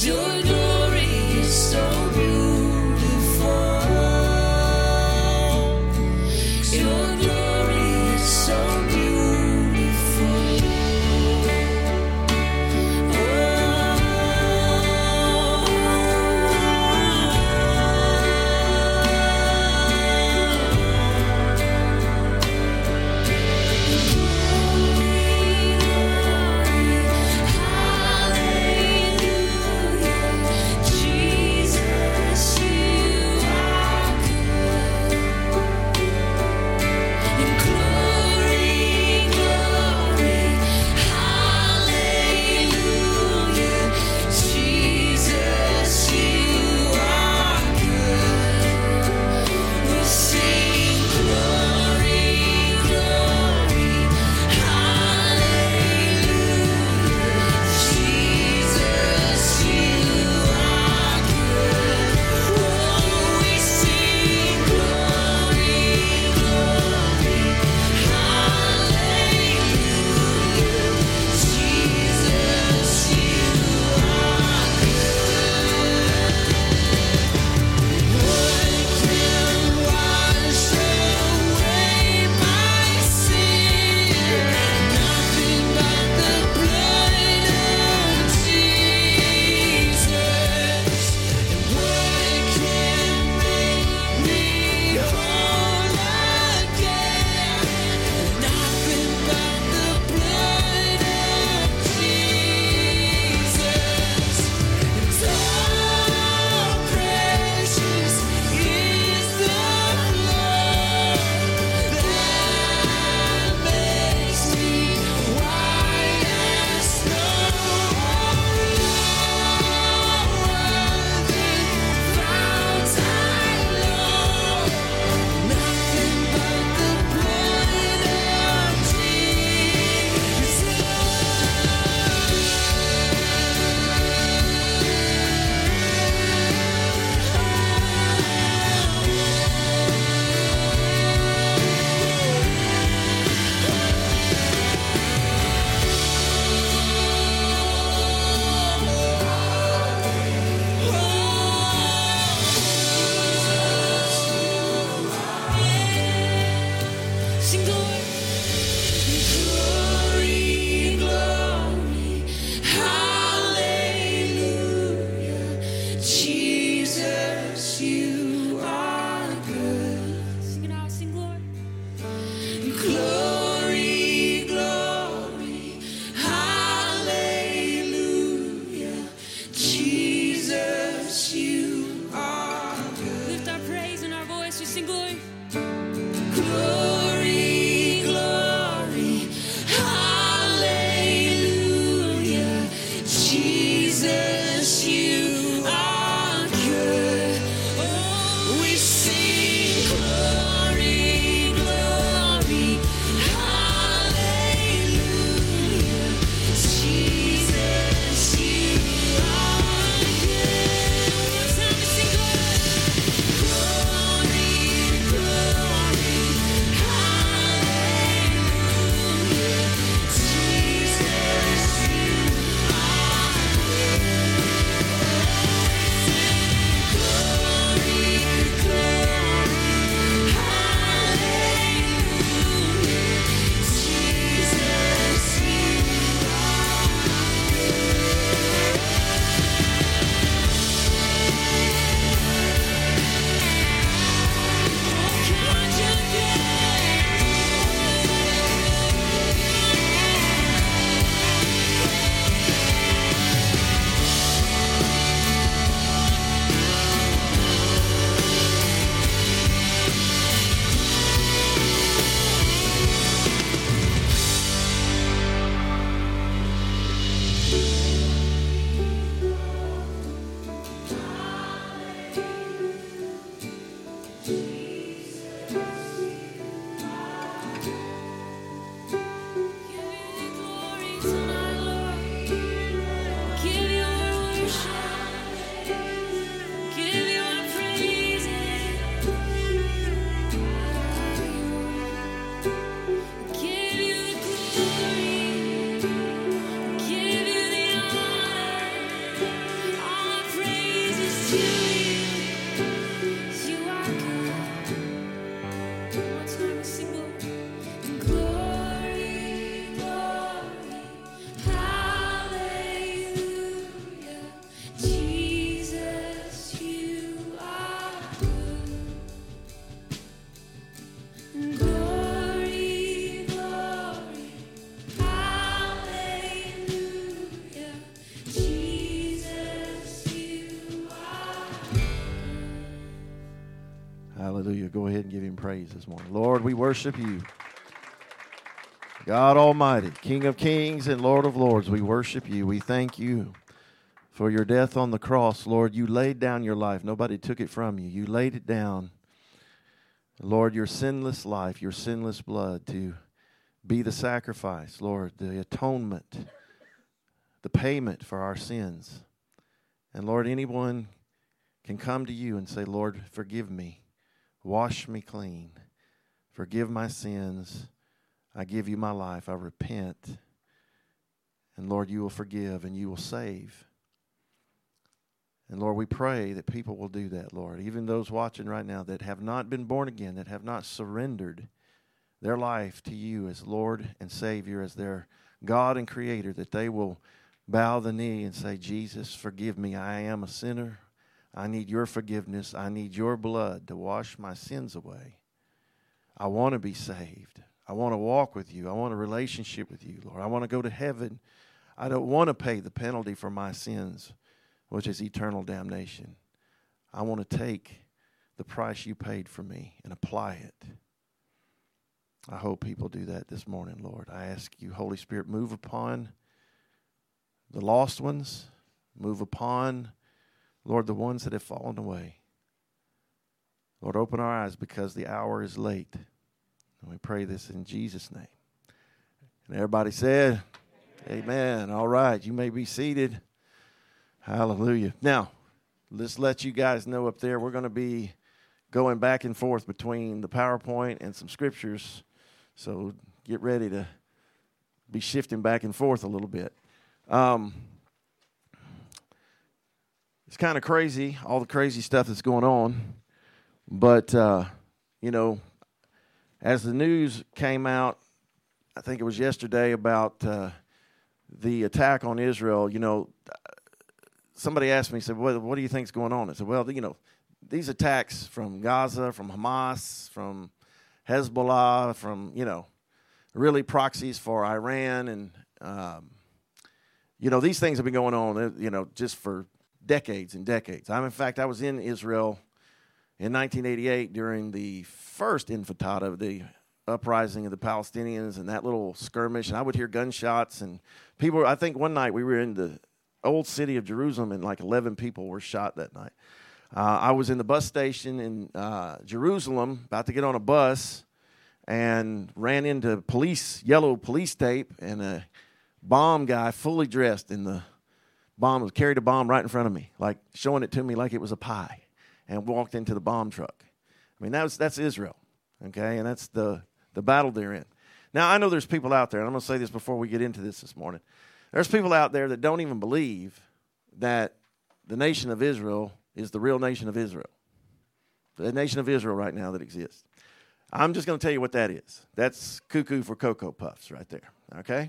Your glory is so beautiful. Your glory is so beautiful. Hallelujah. Hallelujah. Go ahead and give him praise this morning. Lord, we worship you. God Almighty, King of kings and Lord of lords, we worship you. We thank you for your death on the cross. Lord, you laid down your life. Nobody took it from you. You laid it down. Lord, your sinless life, your sinless blood to be the sacrifice, Lord, the atonement, the payment for our sins. And Lord, anyone can come to you and say, Lord, forgive me. Wash me clean. Forgive my sins. I give you my life. I repent. And Lord, you will forgive and you will save. And Lord, we pray that people will do that, Lord. Even those watching right now that have not been born again, that have not surrendered their life to you as Lord and Savior, as their God and Creator, that they will bow the knee and say, Jesus, forgive me. I am a sinner. I need your forgiveness. I need your blood to wash my sins away. I want to be saved. I want to walk with you. I want a relationship with you, Lord. I want to go to heaven. I don't want to pay the penalty for my sins, which is eternal damnation. I want to take the price you paid for me and apply it. I hope people do that this morning, Lord. I ask you, Holy Spirit, move upon the lost ones. Move upon, Lord, the ones that have fallen away. Lord, open our eyes because the hour is late. And we pray this in Jesus' name. And everybody said, Amen. All right, you may be seated. Hallelujah. Now, let's let you guys know up there, we're going to be going back and forth between the PowerPoint and some scriptures. So get ready to be shifting back and forth a little bit. It's kind of crazy, all the crazy stuff that's going on. But, you know, as the news came out, I think it was yesterday, about the attack on Israel, you know, somebody asked me, said, what do you think's going on? I said, well, you know, these attacks from Gaza, from Hamas, from Hezbollah, from, you know, really proxies for Iran. And, you know, these things have been going on, you know, just for decades and decades. In fact, I was in Israel in 1988 during the first intifada, the uprising of the Palestinians and that little skirmish. And I would hear gunshots and people. I think one night we were in the old city of Jerusalem and like 11 people were shot that night. I was in the bus station in Jerusalem, about to get on a bus, and ran into yellow police tape, and a bomb guy fully dressed in the bomb carried a bomb right in front of me, like showing it to me like it was a pie, and walked into the bomb truck. I mean, that's Israel, okay, and that's the battle they're in. Now, I know there's people out there, and I'm going to say this before we get into this morning. There's people out there that don't even believe that the nation of Israel is the real nation of Israel. The nation of Israel right now that exists. I'm just going to tell you what that is. That's cuckoo for Cocoa Puffs right there, okay?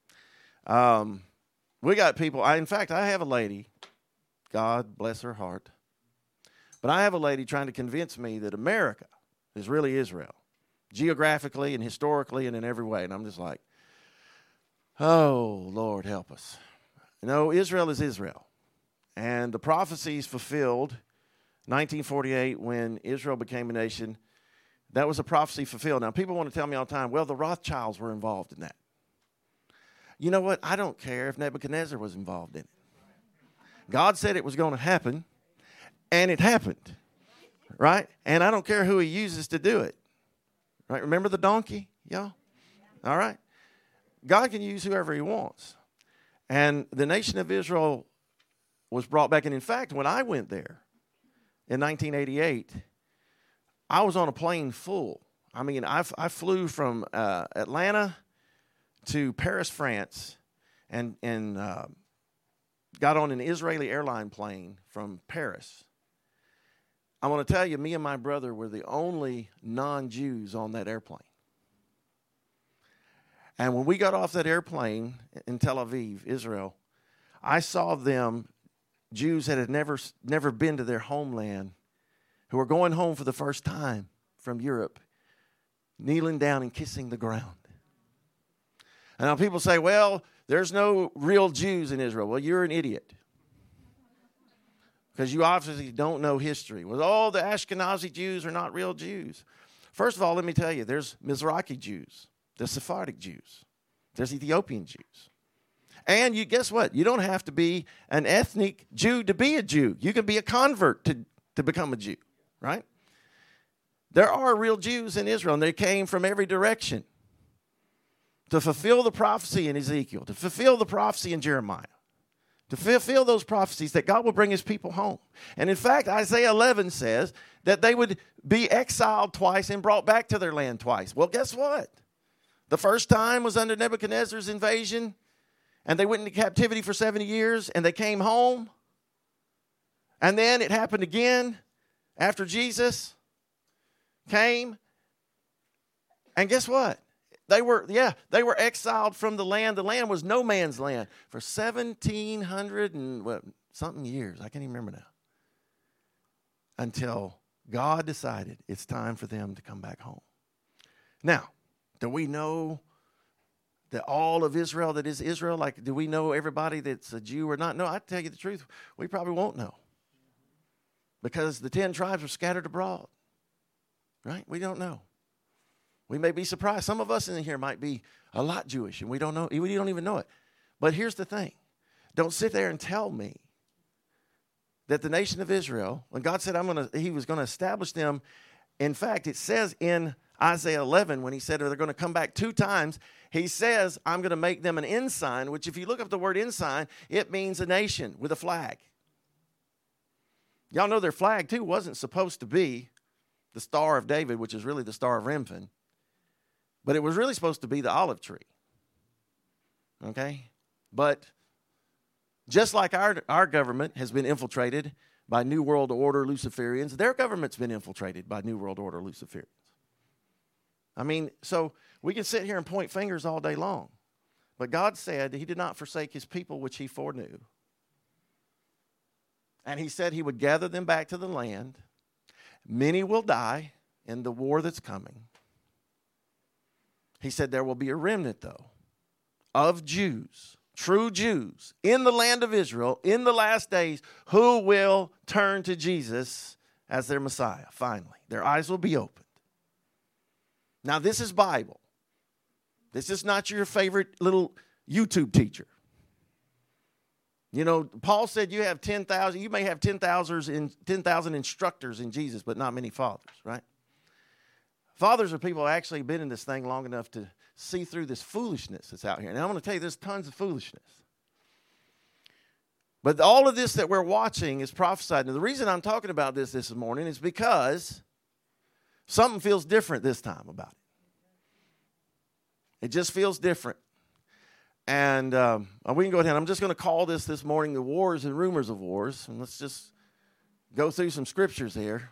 We got people. In fact, I have a lady, God bless her heart, but I have a lady trying to convince me that America is really Israel, geographically and historically and in every way. And I'm just like, oh, Lord, help us. No, Israel is Israel. And the prophecies fulfilled, 1948, when Israel became a nation, that was a prophecy fulfilled. Now, people want to tell me all the time, well, the Rothschilds were involved in that. You know what? I don't care if Nebuchadnezzar was involved in it. God said it was going to happen, and it happened, right? And I don't care who he uses to do it, right? Remember the donkey, y'all? All right? God can use whoever he wants. And the nation of Israel was brought back. And in fact, when I went there in 1988, I was on a plane full. I mean, I flew from Atlanta to Paris, France, and got on an Israeli airline plane from Paris. I want to tell you, me and my brother were the only non-Jews on that airplane. And when we got off that airplane in Tel Aviv, Israel, I saw them, Jews that had never been to their homeland, who were going home for the first time from Europe, kneeling down and kissing the ground. And now people say, well, there's no real Jews in Israel. Well, you're an idiot. because you obviously don't know history. Well, all the Ashkenazi Jews are not real Jews. First of all, let me tell you, there's Mizrahi Jews, there's Sephardic Jews, there's Ethiopian Jews. And you guess what? You don't have to be an ethnic Jew to be a Jew. You can be a convert to become a Jew, right? There are real Jews in Israel, and they came from every direction to fulfill the prophecy in Ezekiel, to fulfill the prophecy in Jeremiah, to fulfill those prophecies that God will bring his people home. And in fact, Isaiah 11 says that they would be exiled twice and brought back to their land twice. Well, guess what? The first time was under Nebuchadnezzar's invasion, and they went into captivity for 70 years, and they came home. And then it happened again after Jesus came. And guess what? They were exiled from the land. The land was no man's land for 1,700 and something years. I can't even remember now. Until God decided it's time for them to come back home. Now, do we know that all of Israel that is Israel? Like, do we know everybody that's a Jew or not? No, I tell you the truth, we probably won't know. Because the 10 tribes are scattered abroad. Right? We don't know. We may be surprised. Some of us in here might be a lot Jewish, and we don't know. We don't even know it. But here's the thing. Don't sit there and tell me that the nation of Israel, when God said he was going to establish them, in fact, it says in Isaiah 11, when he said they're going to come back 2 times, he says, I'm going to make them an ensign, which if you look up the word ensign, it means a nation with a flag. Y'all know their flag, too, wasn't supposed to be the Star of David, which is really the Star of Remphan. But it was really supposed to be the olive tree. Okay? But just like our government has been infiltrated by New World Order Luciferians, their government's been infiltrated by New World Order Luciferians. I mean, so we can sit here and point fingers all day long. But God said he did not forsake his people which he foreknew. And he said he would gather them back to the land. Many will die in the war that's coming. He said there will be a remnant, though, of Jews, true Jews, in the land of Israel, in the last days, who will turn to Jesus as their Messiah, finally. Their eyes will be opened. Now, this is Bible. This is not your favorite little YouTube teacher. You know, Paul said you have 10,000, you may have 10,000 instructors in Jesus, but not many fathers, right? Fathers are people who actually been in this thing long enough to see through this foolishness that's out here. Now, I'm going to tell you, there's tons of foolishness. But all of this that we're watching is prophesied. And the reason I'm talking about this morning is because something feels different this time about it. It just feels different. And we can go ahead. I'm just going to call this morning the wars and rumors of wars. And let's just go through some scriptures here.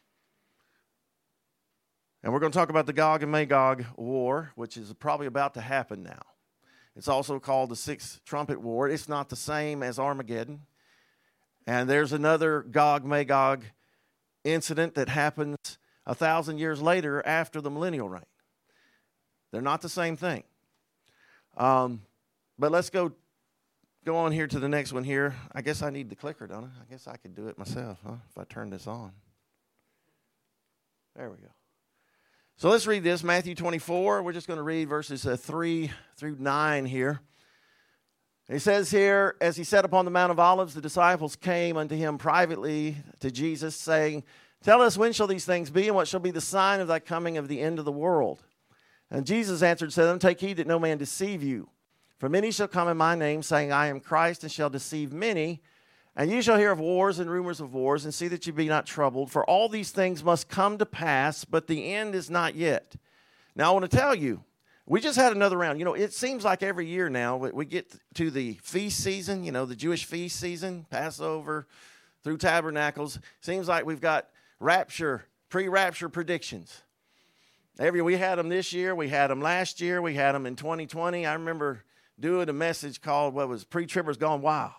And we're going to talk about the Gog and Magog war, which is probably about to happen now. It's also called the Sixth Trumpet War. It's not the same as Armageddon. And there's another Gog-Magog incident that happens 1,000 years later after the millennial reign. They're not the same thing. But let's go on here to the next one here. I guess I need the clicker, don't I? I guess I could do it myself, huh, if I turn this on. There we go. So let's read this, Matthew 24. We're just going to read verses 3 through 9 here. He says here, as he sat upon the Mount of Olives, the disciples came unto him privately to Jesus, saying, Tell us, when shall these things be, and what shall be the sign of thy coming of the end of the world? And Jesus answered and said to them, Take heed that no man deceive you. For many shall come in my name, saying, I am Christ, and shall deceive many. And you shall hear of wars and rumors of wars, and see that you be not troubled. For all these things must come to pass, but the end is not yet. Now, I want to tell you, we just had another round. You know, it seems like every year now we get to the feast season, you know, the Jewish feast season, Passover, through Tabernacles. Seems like we've got rapture, pre-rapture predictions. We had them this year. We had them last year. We had them in 2020. I remember doing a message called, Pre-Tribbers Gone Wild.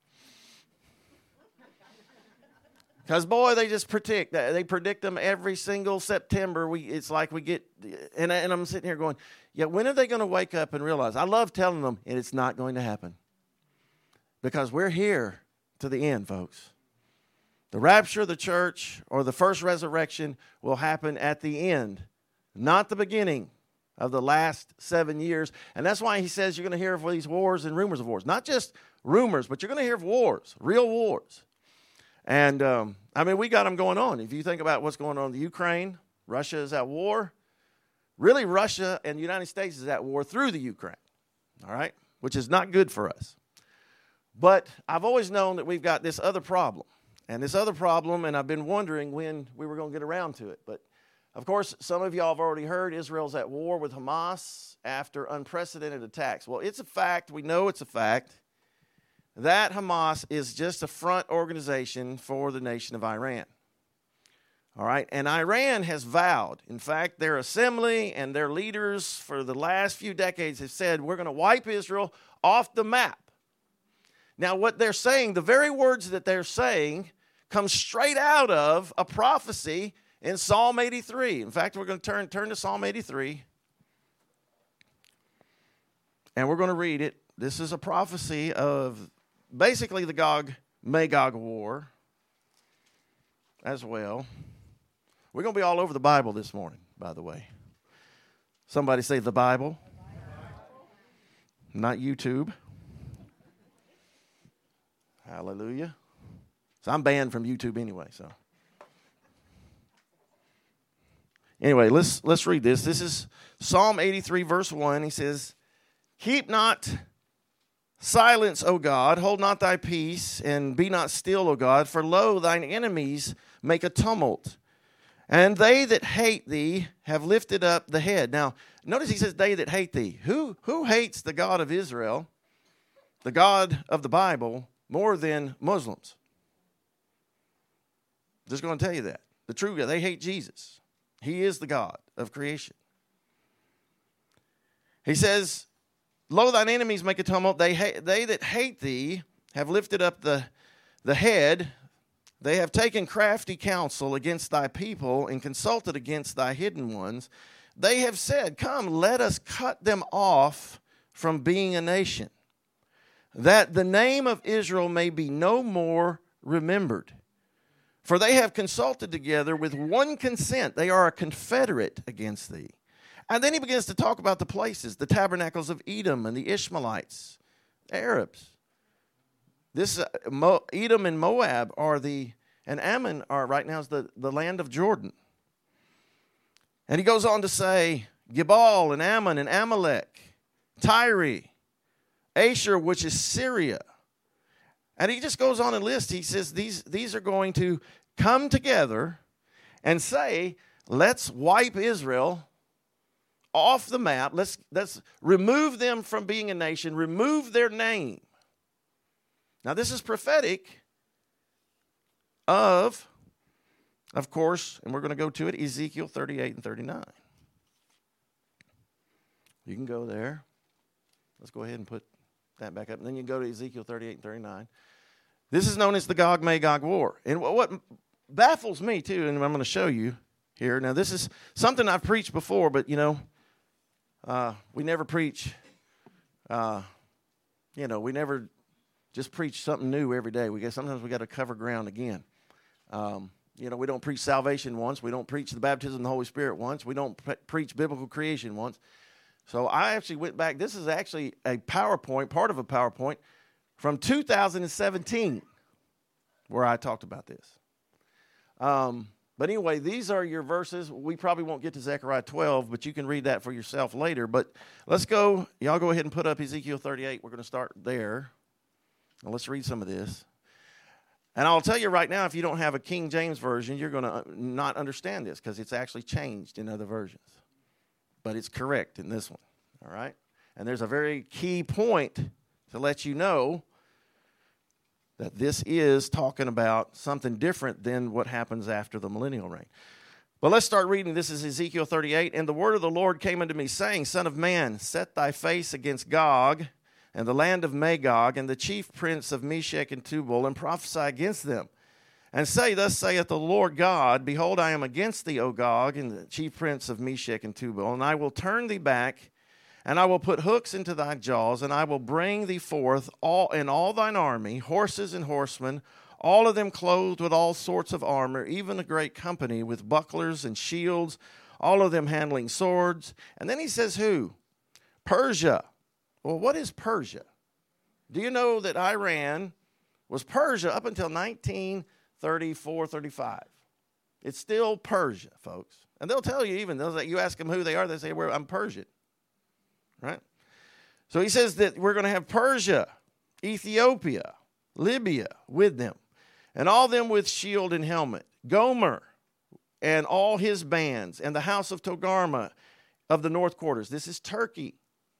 Because, boy, they just predict. They predict them every single September. It's like we get, and I'm sitting here going, yeah, when are they going to wake up and realize? I love telling them, and it's not going to happen. Because we're here to the end, folks. The rapture of the church or the first resurrection will happen at the end, not the beginning of the last 7 years. And that's why he says you're going to hear of these wars and rumors of wars. Not just rumors, but you're going to hear of wars, real wars. And, we got them going on. If you think about what's going on in the Ukraine, Russia is at war. Really, Russia and the United States is at war through the Ukraine, all right, which is not good for us. But I've always known that we've got this other problem. And this other problem, and I've been wondering when we were going to get around to it. But, of course, some of y'all have already heard Israel's at war with Hamas after unprecedented attacks. Well, it's a fact. We know it's a fact that Hamas is just a front organization for the nation of Iran. All right, and Iran has vowed, in fact, their assembly and their leaders for the last few decades have said, we're going to wipe Israel off the map. Now, what they're saying, the very words that they're saying, come straight out of a prophecy in Psalm 83. In fact, we're going to turn to Psalm 83, and we're going to read it. This is a prophecy of basically the Gog-Magog war as well. We're going to be all over the Bible this morning, by the way. Somebody say the Bible. Not YouTube. Hallelujah. So I'm banned from YouTube anyway. So anyway, let's read this. This is Psalm 83, verse 1. He says, "Keep not silence, O God, hold not thy peace, and be not still, O God, for lo, thine enemies make a tumult, and they that hate thee have lifted up the head." Now, notice he says, they that hate thee. Who hates the God of Israel, the God of the Bible, more than Muslims? Just going to tell you that. The true God, they hate Jesus. He is the God of creation. He says, lo, thine enemies make a tumult. They that hate thee have lifted up the head. They have taken crafty counsel against thy people and consulted against thy hidden ones. They have said, come, let us cut them off from being a nation, that the name of Israel may be no more remembered. For they have consulted together with one consent. They are a confederate against thee. And then he begins to talk about the places, the tabernacles of Edom and the Ishmaelites, Arabs. This Edom and Moab and Ammon are right now is the land of Jordan. And he goes on to say, Gebal and Ammon and Amalek, Tyre, Asher, which is Syria. And he just goes on and lists. He says these are going to come together and say, let's wipe Israel off the map. Let's remove them from being a nation, remove their name. Now, this is prophetic of course, and we're going to go to it, Ezekiel 38 and 39. You can go there. Let's go ahead and put that back up. And then you can go to Ezekiel 38 and 39. This is known as the Gog-Magog War. And what baffles me, too, and I'm going to show you here. Now, this is something I've preached before, but, we never preach, we never just preach something new every day. Sometimes we got to cover ground again. We don't preach salvation once. We don't preach the baptism of the Holy Spirit once. We don't preach biblical creation once. So I actually went back. This is actually a PowerPoint, part of a PowerPoint from 2017 where I talked about this. But anyway, these are your verses. We probably won't get to Zechariah 12, but you can read that for yourself later. But let's go. Y'all go ahead and put up Ezekiel 38. We're going to start there. Now let's read some of this. And I'll tell you right now, if you don't have a King James version, you're going to not understand this because it's actually changed in other versions. But it's correct in this one, all right? And there's a very key point to let you know that this is talking about something different than what happens after the millennial reign. But let's start reading. This is Ezekiel 38. And the word of the Lord came unto me, saying, Son of man, set thy face against Gog and the land of Magog, and the chief prince of Meshech and Tubal, and prophesy against them. And say, Thus saith the Lord God, Behold, I am against thee, O Gog, and the chief prince of Meshech and Tubal, and I will turn thee back, and I will put hooks into thy jaws, and I will bring thee forth all thine army, horses and horsemen, all of them clothed with all sorts of armor, even a great company with bucklers and shields, all of them handling swords. And then he says who? Persia. Well, what is Persia? Do you know that Iran was Persia up until 1934, 35? It's still Persia, folks. And they'll tell you even, you ask them who they are, they say, well, I'm Persian. Right? So he says that we're going to have Persia, Ethiopia, Libya with them, and all them with shield and helmet. Gomer and all his bands, and the house of Togarmah of the north quarters. This is Turkey.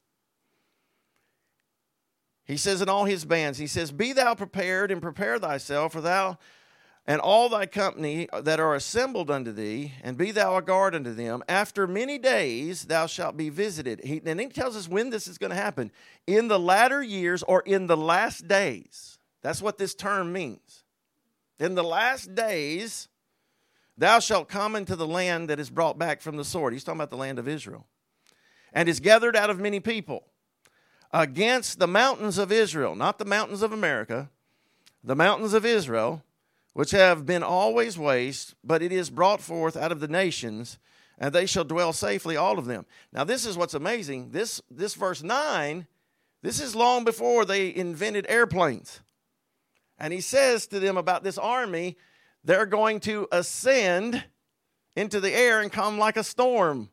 He says in all his bands, he says, be thou prepared and prepare thyself, for thou and all thy company that are assembled unto thee, and be thou a guard unto them. After many days thou shalt be visited. And he tells us when this is going to happen. In the latter years, or in the last days. That's what this term means. In the last days, thou shalt come into the land that is brought back from the sword. He's talking about the land of Israel. And is gathered out of many people. Against the mountains of Israel, not the mountains of America, the mountains of Israel, which have been always waste, but it is brought forth out of the nations, and they shall dwell safely, all of them. Now, this is what's amazing. This verse 9, this is long before they invented airplanes. And he says to them about this army, they're going to ascend into the air and come like a storm.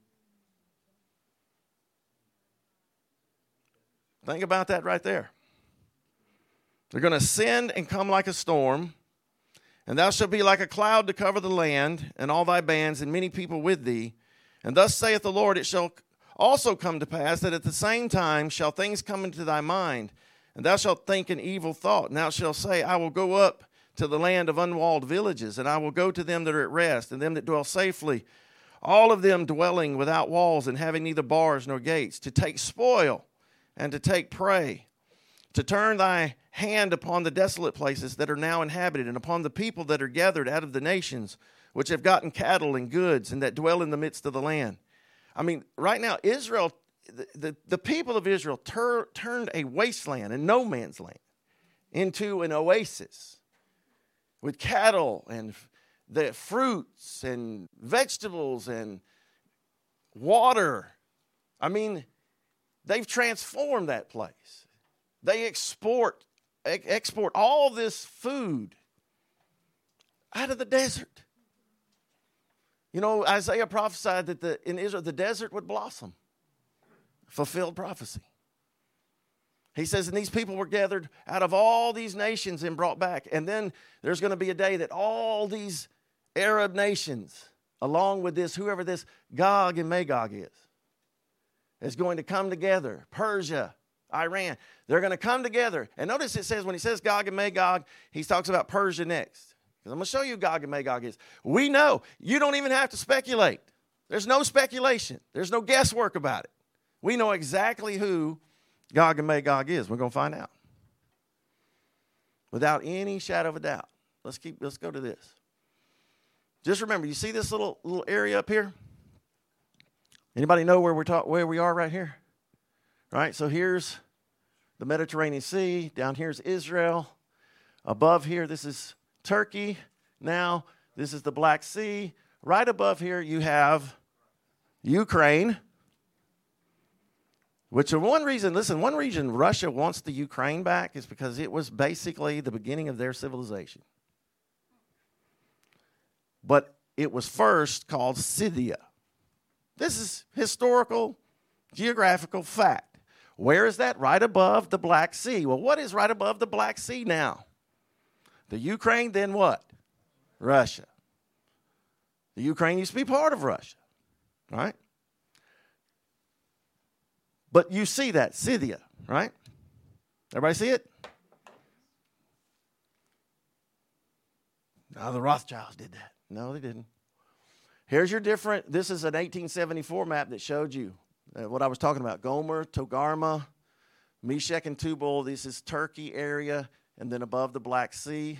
Think about that right there. They're going to ascend and come like a storm. And thou shalt be like a cloud to cover the land, and all thy bands, and many people with thee. And thus saith the Lord, it shall also come to pass that at the same time shall things come into thy mind, and thou shalt think an evil thought. And thou shalt say, I will go up to the land of unwalled villages, and I will go to them that are at rest, and them that dwell safely, all of them dwelling without walls, and having neither bars nor gates, to take spoil and to take prey, to turn thy hand upon the desolate places that are now inhabited, and upon the people that are gathered out of the nations, which have gotten cattle and goods, and that dwell in the midst of the land. I mean, right now, Israel, the people of Israel turned a wasteland, a no man's land, into an oasis with cattle and the fruits and vegetables and water. I mean, they've transformed that place. They export all this food out of the desert. You know, Isaiah prophesied that in Israel the desert would blossom. Fulfilled prophecy. He says, and these people were gathered out of all these nations and brought back. And then there's going to be a day that all these Arab nations, along with this, whoever this Gog and Magog is going to come together. Persia, Iran. They're going to come together. And notice it says, when he says Gog and Magog, he talks about Persia next. Because I'm going to show you who Gog and Magog is. We know. You don't even have to speculate. There's no speculation. There's no guesswork about it. We know exactly who Gog and Magog is. We're going to find out. Without any shadow of a doubt. Let's go to this. Just remember, you see this little area up here? Anybody know where we are right here? Right? So here's the Mediterranean Sea. Down here's Israel. Above here, this is Turkey. Now, this is the Black Sea. Right above here, you have Ukraine. Which one reason Russia wants the Ukraine back is because it was basically the beginning of their civilization. But it was first called Scythia. This is historical, geographical fact. Where is that? Right above the Black Sea. Well, what is right above the Black Sea now? The Ukraine, then what? Russia. The Ukraine used to be part of Russia, right? But you see that, Scythia, right? Everybody see it? No, the Rothschilds did that. No, they didn't. Here's your different, this is an 1874 map that showed you what I was talking about. Gomer, Togarmah, Meshech and Tubal. This is Turkey area, and then above the Black Sea,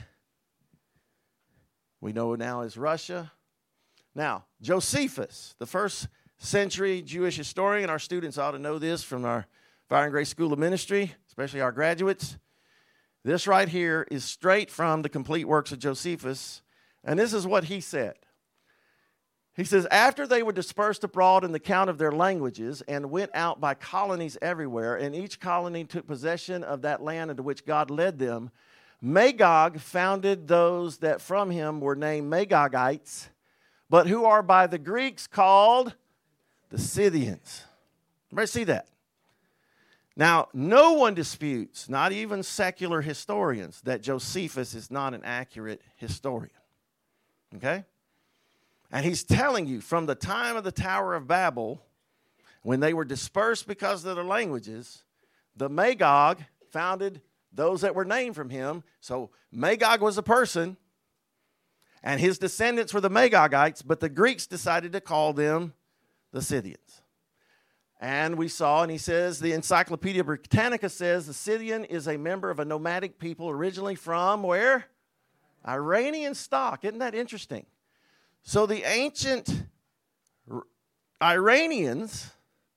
we know now is Russia. Now, Josephus, the first century Jewish historian, our students ought to know this from our Fire and Grace School of Ministry, especially our graduates. This right here is straight from the complete works of Josephus, and this is what he said. He says, after they were dispersed abroad in the count of their languages and went out by colonies everywhere, and each colony took possession of that land into which God led them, Magog founded those that from him were named Magogites, but who are by the Greeks called the Scythians. Everybody see that? Now, no one disputes, not even secular historians, that Josephus is not an accurate historian. Okay? And he's telling you from the time of the Tower of Babel, when they were dispersed because of their languages, the Magog founded those that were named from him. So Magog was a person, and his descendants were the Magogites, but the Greeks decided to call them the Scythians. And we saw, and he says, the Encyclopedia Britannica says, the Scythian is a member of a nomadic people originally from where? Iranian stock. Isn't that interesting? So the ancient Iranians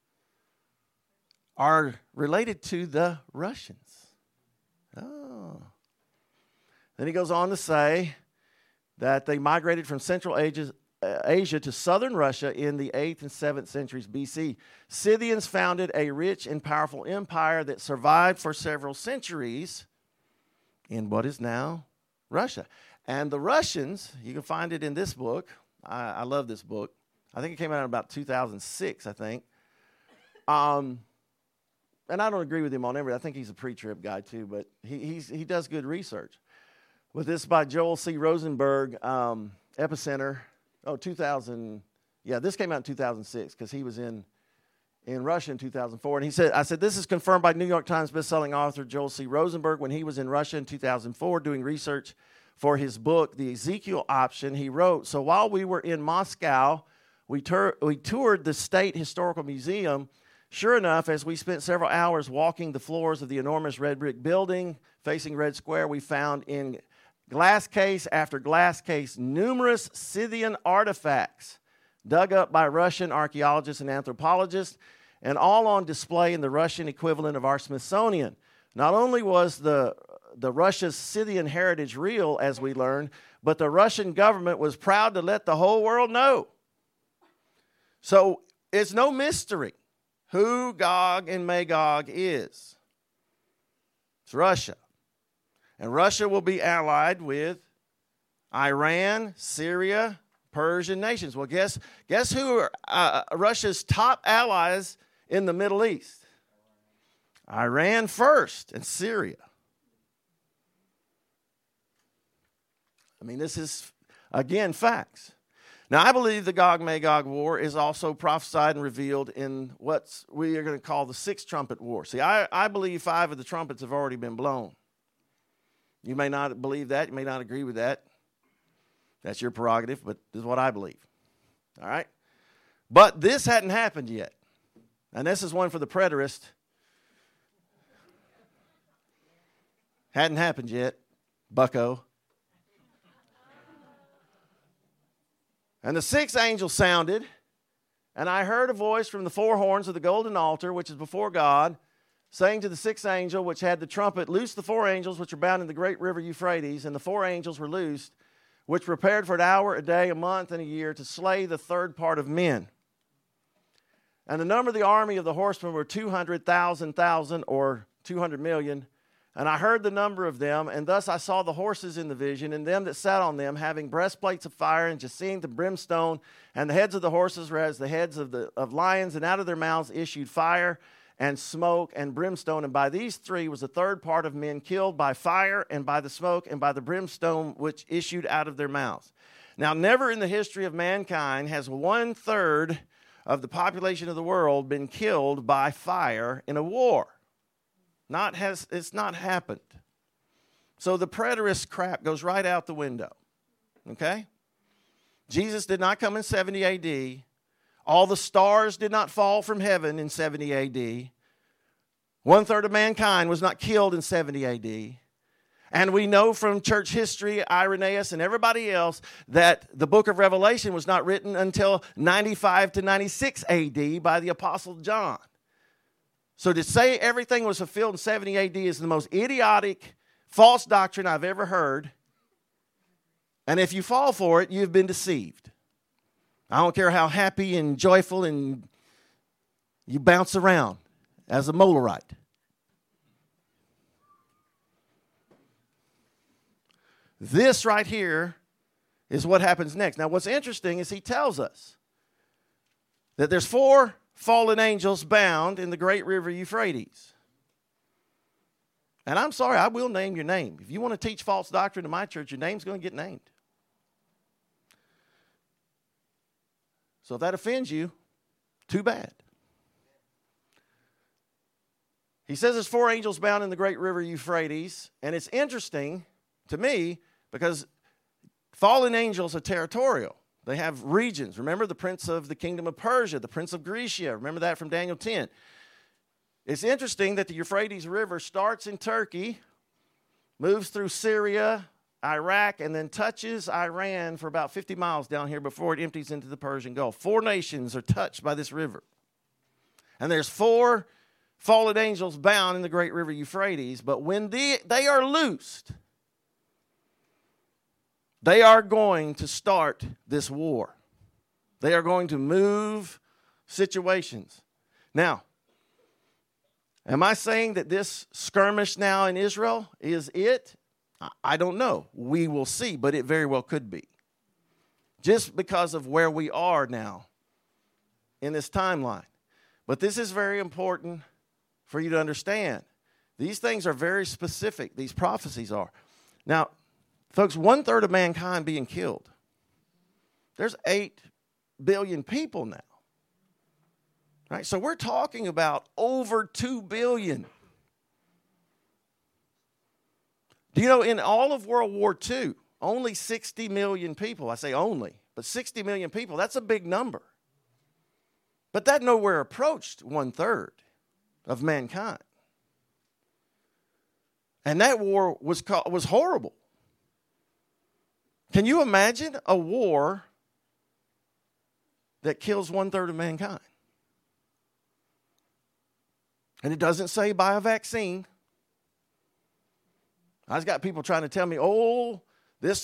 are related to the Russians. Oh. Then he goes on to say that they migrated from Central Asia to southern Russia in the 8th and 7th centuries BC. Scythians founded a rich and powerful empire that survived for several centuries in what is now Russia. And the Russians, you can find it in this book. I love this book. I think it came out in about 2006, I think. And I don't agree with him on everything. I think he's a pre-trib guy too, but he does good research. But this is by Joel C. Rosenberg, Epicenter. 2000. Yeah, this came out in 2006 because he was in Russia in 2004. And I said, this is confirmed by New York Times bestselling author Joel C. Rosenberg when he was in Russia in 2004 doing research for his book, The Ezekiel Option. He wrote, so while we were in Moscow, we toured the State Historical Museum. Sure enough, as we spent several hours walking the floors of the enormous red brick building facing Red Square, we found in glass case after glass case numerous Scythian artifacts dug up by Russian archaeologists and anthropologists, and all on display in the Russian equivalent of our Smithsonian. Not only was the Russia's Scythian heritage real, as we learned, but the Russian government was proud to let the whole world know. So it's no mystery who Gog and Magog is. It's Russia. And Russia will be allied with Iran, Syria, Persian nations. Well, guess who are Russia's top allies in the Middle East? Iran first and Syria. I mean, this is, again, facts. Now, I believe the Gog-Magog war is also prophesied and revealed in what we are going to call the Sixth Trumpet War. See, I believe 5 of the trumpets have already been blown. You may not believe that. You may not agree with that. That's your prerogative, but this is what I believe. All right? But this hadn't happened yet. And this is one for the preterist. Hadn't happened yet, bucko. And the 6th angel sounded, and I heard a voice from the 4 horns of the golden altar, which is before God, saying to the 6th angel, which had the trumpet, loose the 4 angels which are bound in the great river Euphrates. And the 4 angels were loosed, which prepared for an hour, a day, a month, and a year to slay the third part of men. And the number of the army of the horsemen were 200,000 or 200 million. And I heard the number of them, and thus I saw the horses in the vision, and them that sat on them, having breastplates of fire, and jacinth and brimstone, and the heads of the horses were as the heads of lions, and out of their mouths issued fire, and smoke, and brimstone. And by these 3 was a third part of men killed by fire, and by the smoke, and by the brimstone which issued out of their mouths. Now, never in the history of mankind has 1/3 of the population of the world been killed by fire in a war. It's not happened. So the preterist crap goes right out the window. Okay? Jesus did not come in 70 AD. All the stars did not fall from heaven in 70 AD. 1/3 of mankind was not killed in 70 AD. And we know from church history, Irenaeus and everybody else, that the book of Revelation was not written until 95 to 96 AD by the Apostle John. So to say everything was fulfilled in 70 AD is the most idiotic, false doctrine I've ever heard. And if you fall for it, you've been deceived. I don't care how happy and joyful and you bounce around as a Molarite. This right here is what happens next. Now, what's interesting is he tells us that there's 4 fallen angels bound in the great river Euphrates. And I'm sorry, I will name your name. If you want to teach false doctrine in my church, your name's going to get named. So if that offends you, too bad. He says there's 4 angels bound in the great river Euphrates. And it's interesting to me because fallen angels are territorial. They have regions. Remember the prince of the kingdom of Persia, the prince of Grecia. Remember that from Daniel 10. It's interesting that the Euphrates River starts in Turkey, moves through Syria, Iraq, and then touches Iran for about 50 miles down here before it empties into the Persian Gulf. 4 nations are touched by this river. And there's 4 fallen angels bound in the great river Euphrates. But when they are loosed, they are going to start this war. They are going to move situations. Now, am I saying that this skirmish now in Israel is it? I don't know. We will see, but it very well could be. Just because of where we are now in this timeline. But this is very important for you to understand. These things are very specific. These prophecies are. Now, folks, 1/3 of mankind being killed. There's 8 billion people now. Right? So we're talking about over 2 billion. Do you know in all of World War II, only 60 million people, I say only, but 60 million people, that's a big number. But that nowhere approached 1/3 of mankind. And that war was horrible. Can you imagine a war that kills 1/3 of mankind? And it doesn't say by a vaccine. I've got people trying to tell me, oh, this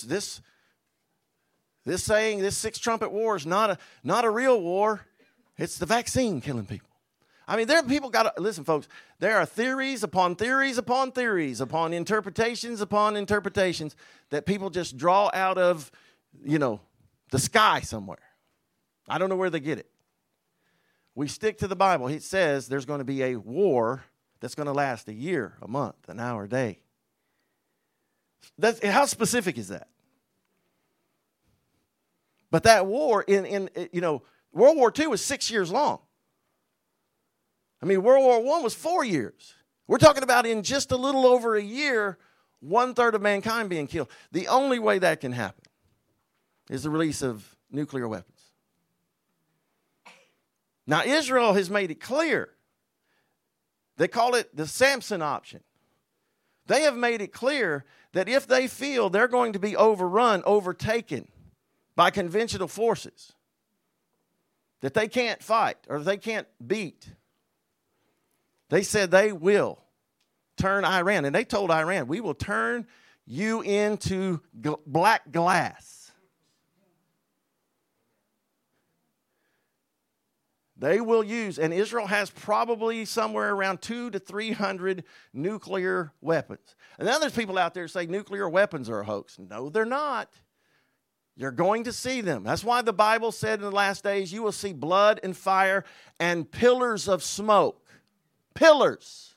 saying, this 6 trumpet war is not a real war. It's the vaccine killing people. I mean, there are people got to, listen, folks, there are theories upon theories upon theories, upon interpretations that people just draw out of, the sky somewhere. I don't know where they get it. We stick to the Bible. It says there's going to be a war that's going to last a year, a month, an hour, a day. How specific is that? But that war World War II was 6 years long. I mean, World War I was 4 years. We're talking about in just a little over a year, 1/3 of mankind being killed. The only way that can happen is the release of nuclear weapons. Now, Israel has made it clear. They call it the Samson option. They have made it clear that if they feel they're going to be overtaken by conventional forces, that they can't fight or they can't beat, they said they will turn Iran. And they told Iran, we will turn you into black glass. They will use, and Israel has probably somewhere around 200 to 300 nuclear weapons. And now there's people out there saying nuclear weapons are a hoax. No, they're not. You're going to see them. That's why the Bible said in the last days, you will see blood and fire and pillars of smoke. Pillars.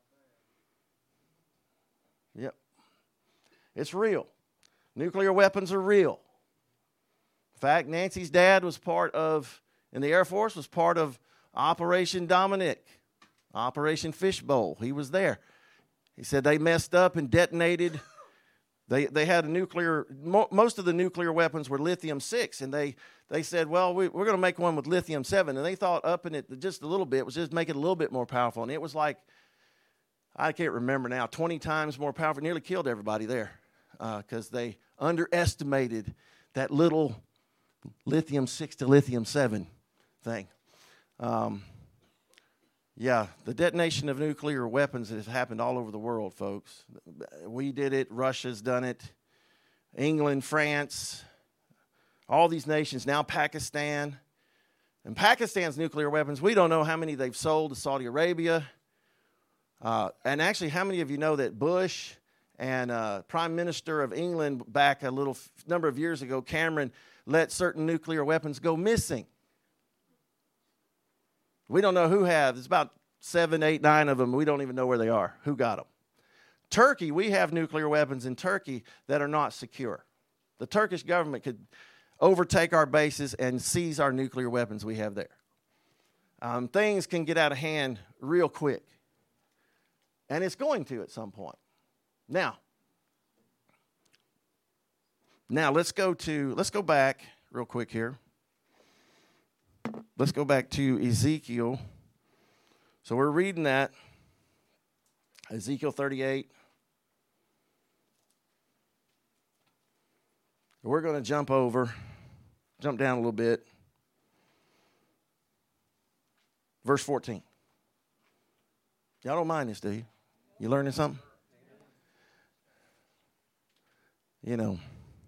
Yep. It's real. Nuclear weapons are real. In fact, Nancy's dad was in the Air Force, was part of Operation Dominic, Operation Fishbowl. He was there. He said they messed up and detonated. They had most of the nuclear weapons were lithium-6, and they said, well, we're going to make one with lithium-7, and they thought upping it just a little bit was just make it a little bit more powerful, and it was like, I can't remember now, 20 times more powerful. Nearly killed everybody there because they underestimated that little lithium-6 to lithium-7 thing. Yeah, the detonation of nuclear weapons has happened all over the world, folks. We did it. Russia's done it. England, France, all these nations. Now Pakistan. And Pakistan's nuclear weapons, we don't know how many they've sold to Saudi Arabia. And actually, how many of you know that Bush and Prime Minister of England back a little number of years ago, Cameron, let certain nuclear weapons go missing? We don't know who has. There's about 7, 8, 9 of them. We don't even know where they are. Who got them? Turkey, we have nuclear weapons in Turkey that are not secure. The Turkish government could overtake our bases and seize our nuclear weapons we have there. Things can get out of hand real quick. And it's going to at some point. Now let's go back real quick here. Let's go back to Ezekiel. So we're reading that. Ezekiel 38. We're going to jump down a little bit. Verse 14. Y'all don't mind this, do you? You learning something? You know,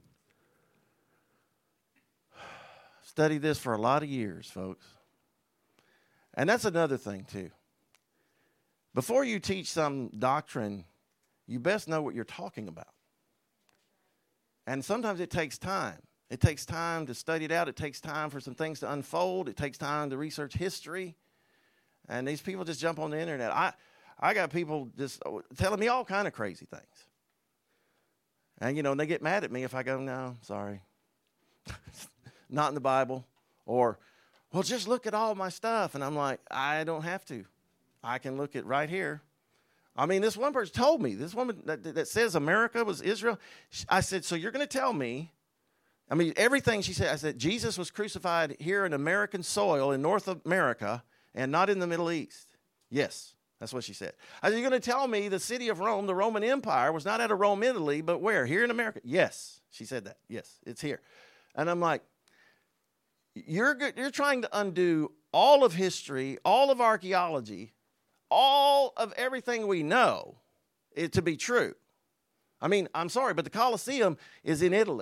studied this for a lot of years, folks. And that's another thing, too. Before you teach some doctrine, you best know what you're talking about. And sometimes it takes time. It takes time to study it out. It takes time for some things to unfold. It takes time to research history. And these people just jump on the internet. I got people just telling me all kind of crazy things. And, you know, they get mad at me if I go, no, sorry. Not in the Bible. Or, well, just look at all my stuff. And I'm like, I don't have to. I can look at right here. I mean, this one person told me, this woman that says America was Israel. I said, so you're going to tell me, I mean, everything she said, I said, Jesus was crucified here in American soil in North America and not in the Middle East. Yes, that's what she said. I said, you're going to tell me the city of Rome, the Roman Empire, was not out of Rome, Italy, but where? Here in America? Yes, she said that. Yes, it's here. And I'm like, you're trying to undo all of history, all of archaeology, all of everything we know it to be true. I mean, I'm sorry, but the Colosseum is in Italy.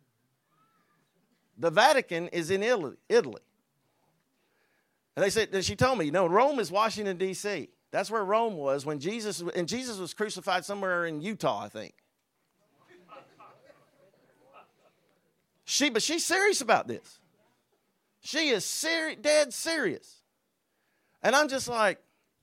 The Vatican is in Italy. And she told me, Rome is Washington, D.C. That's where Rome was when Jesus was crucified somewhere in Utah, I think. But she's serious about this. She is dead serious. And I'm just like,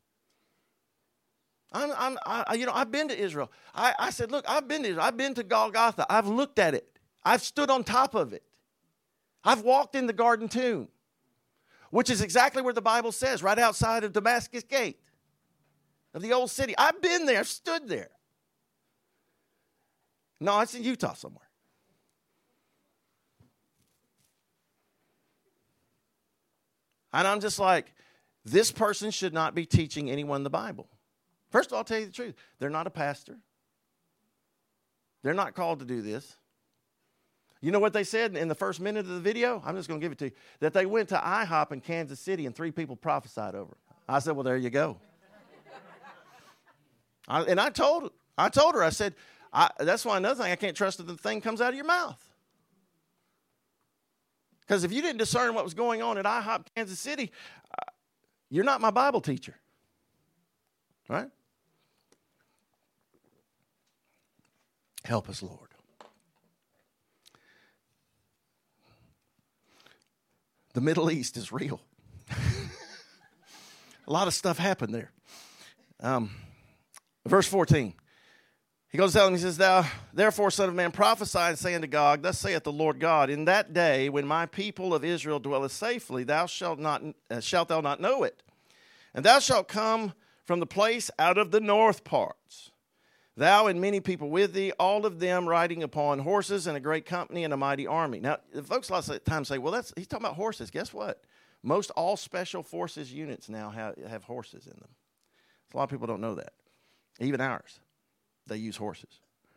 I've been to Israel. I said, look, I've been to Israel. I've been to Golgotha. I've looked at it. I've stood on top of it. I've walked in the Garden Tomb, which is exactly where the Bible says, right outside of Damascus Gate of the old city. I've been there. I've stood there. No, it's in Utah somewhere. And I'm just like, this person should not be teaching anyone the Bible. First of all, I'll tell you the truth. They're not a pastor. They're not called to do this. You know what they said in the first minute of the video? I'm just going to give it to you. That they went to IHOP in Kansas City and 3 people prophesied over it. I said, well, there you go. I told her, I said, that's why another thing, I can't trust that the thing comes out of your mouth. Because if you didn't discern what was going on at IHOP Kansas City, you're not my Bible teacher. Right? Help us, Lord. The Middle East is real. A lot of stuff happened there. Verse 14. He goes down and he says, Thou, therefore, son of man, prophesy and say unto Gog, Thus saith the Lord God, In that day when my people of Israel dwelleth safely, shalt thou not know it. And thou shalt come from the place out of the north parts, thou and many people with thee, all of them riding upon horses, and a great company and a mighty army. Now, the folks a lot of times say, well, he's talking about horses. Guess what? Most all special forces units now have horses in them. So a lot of people don't know that. Even ours, they use horses.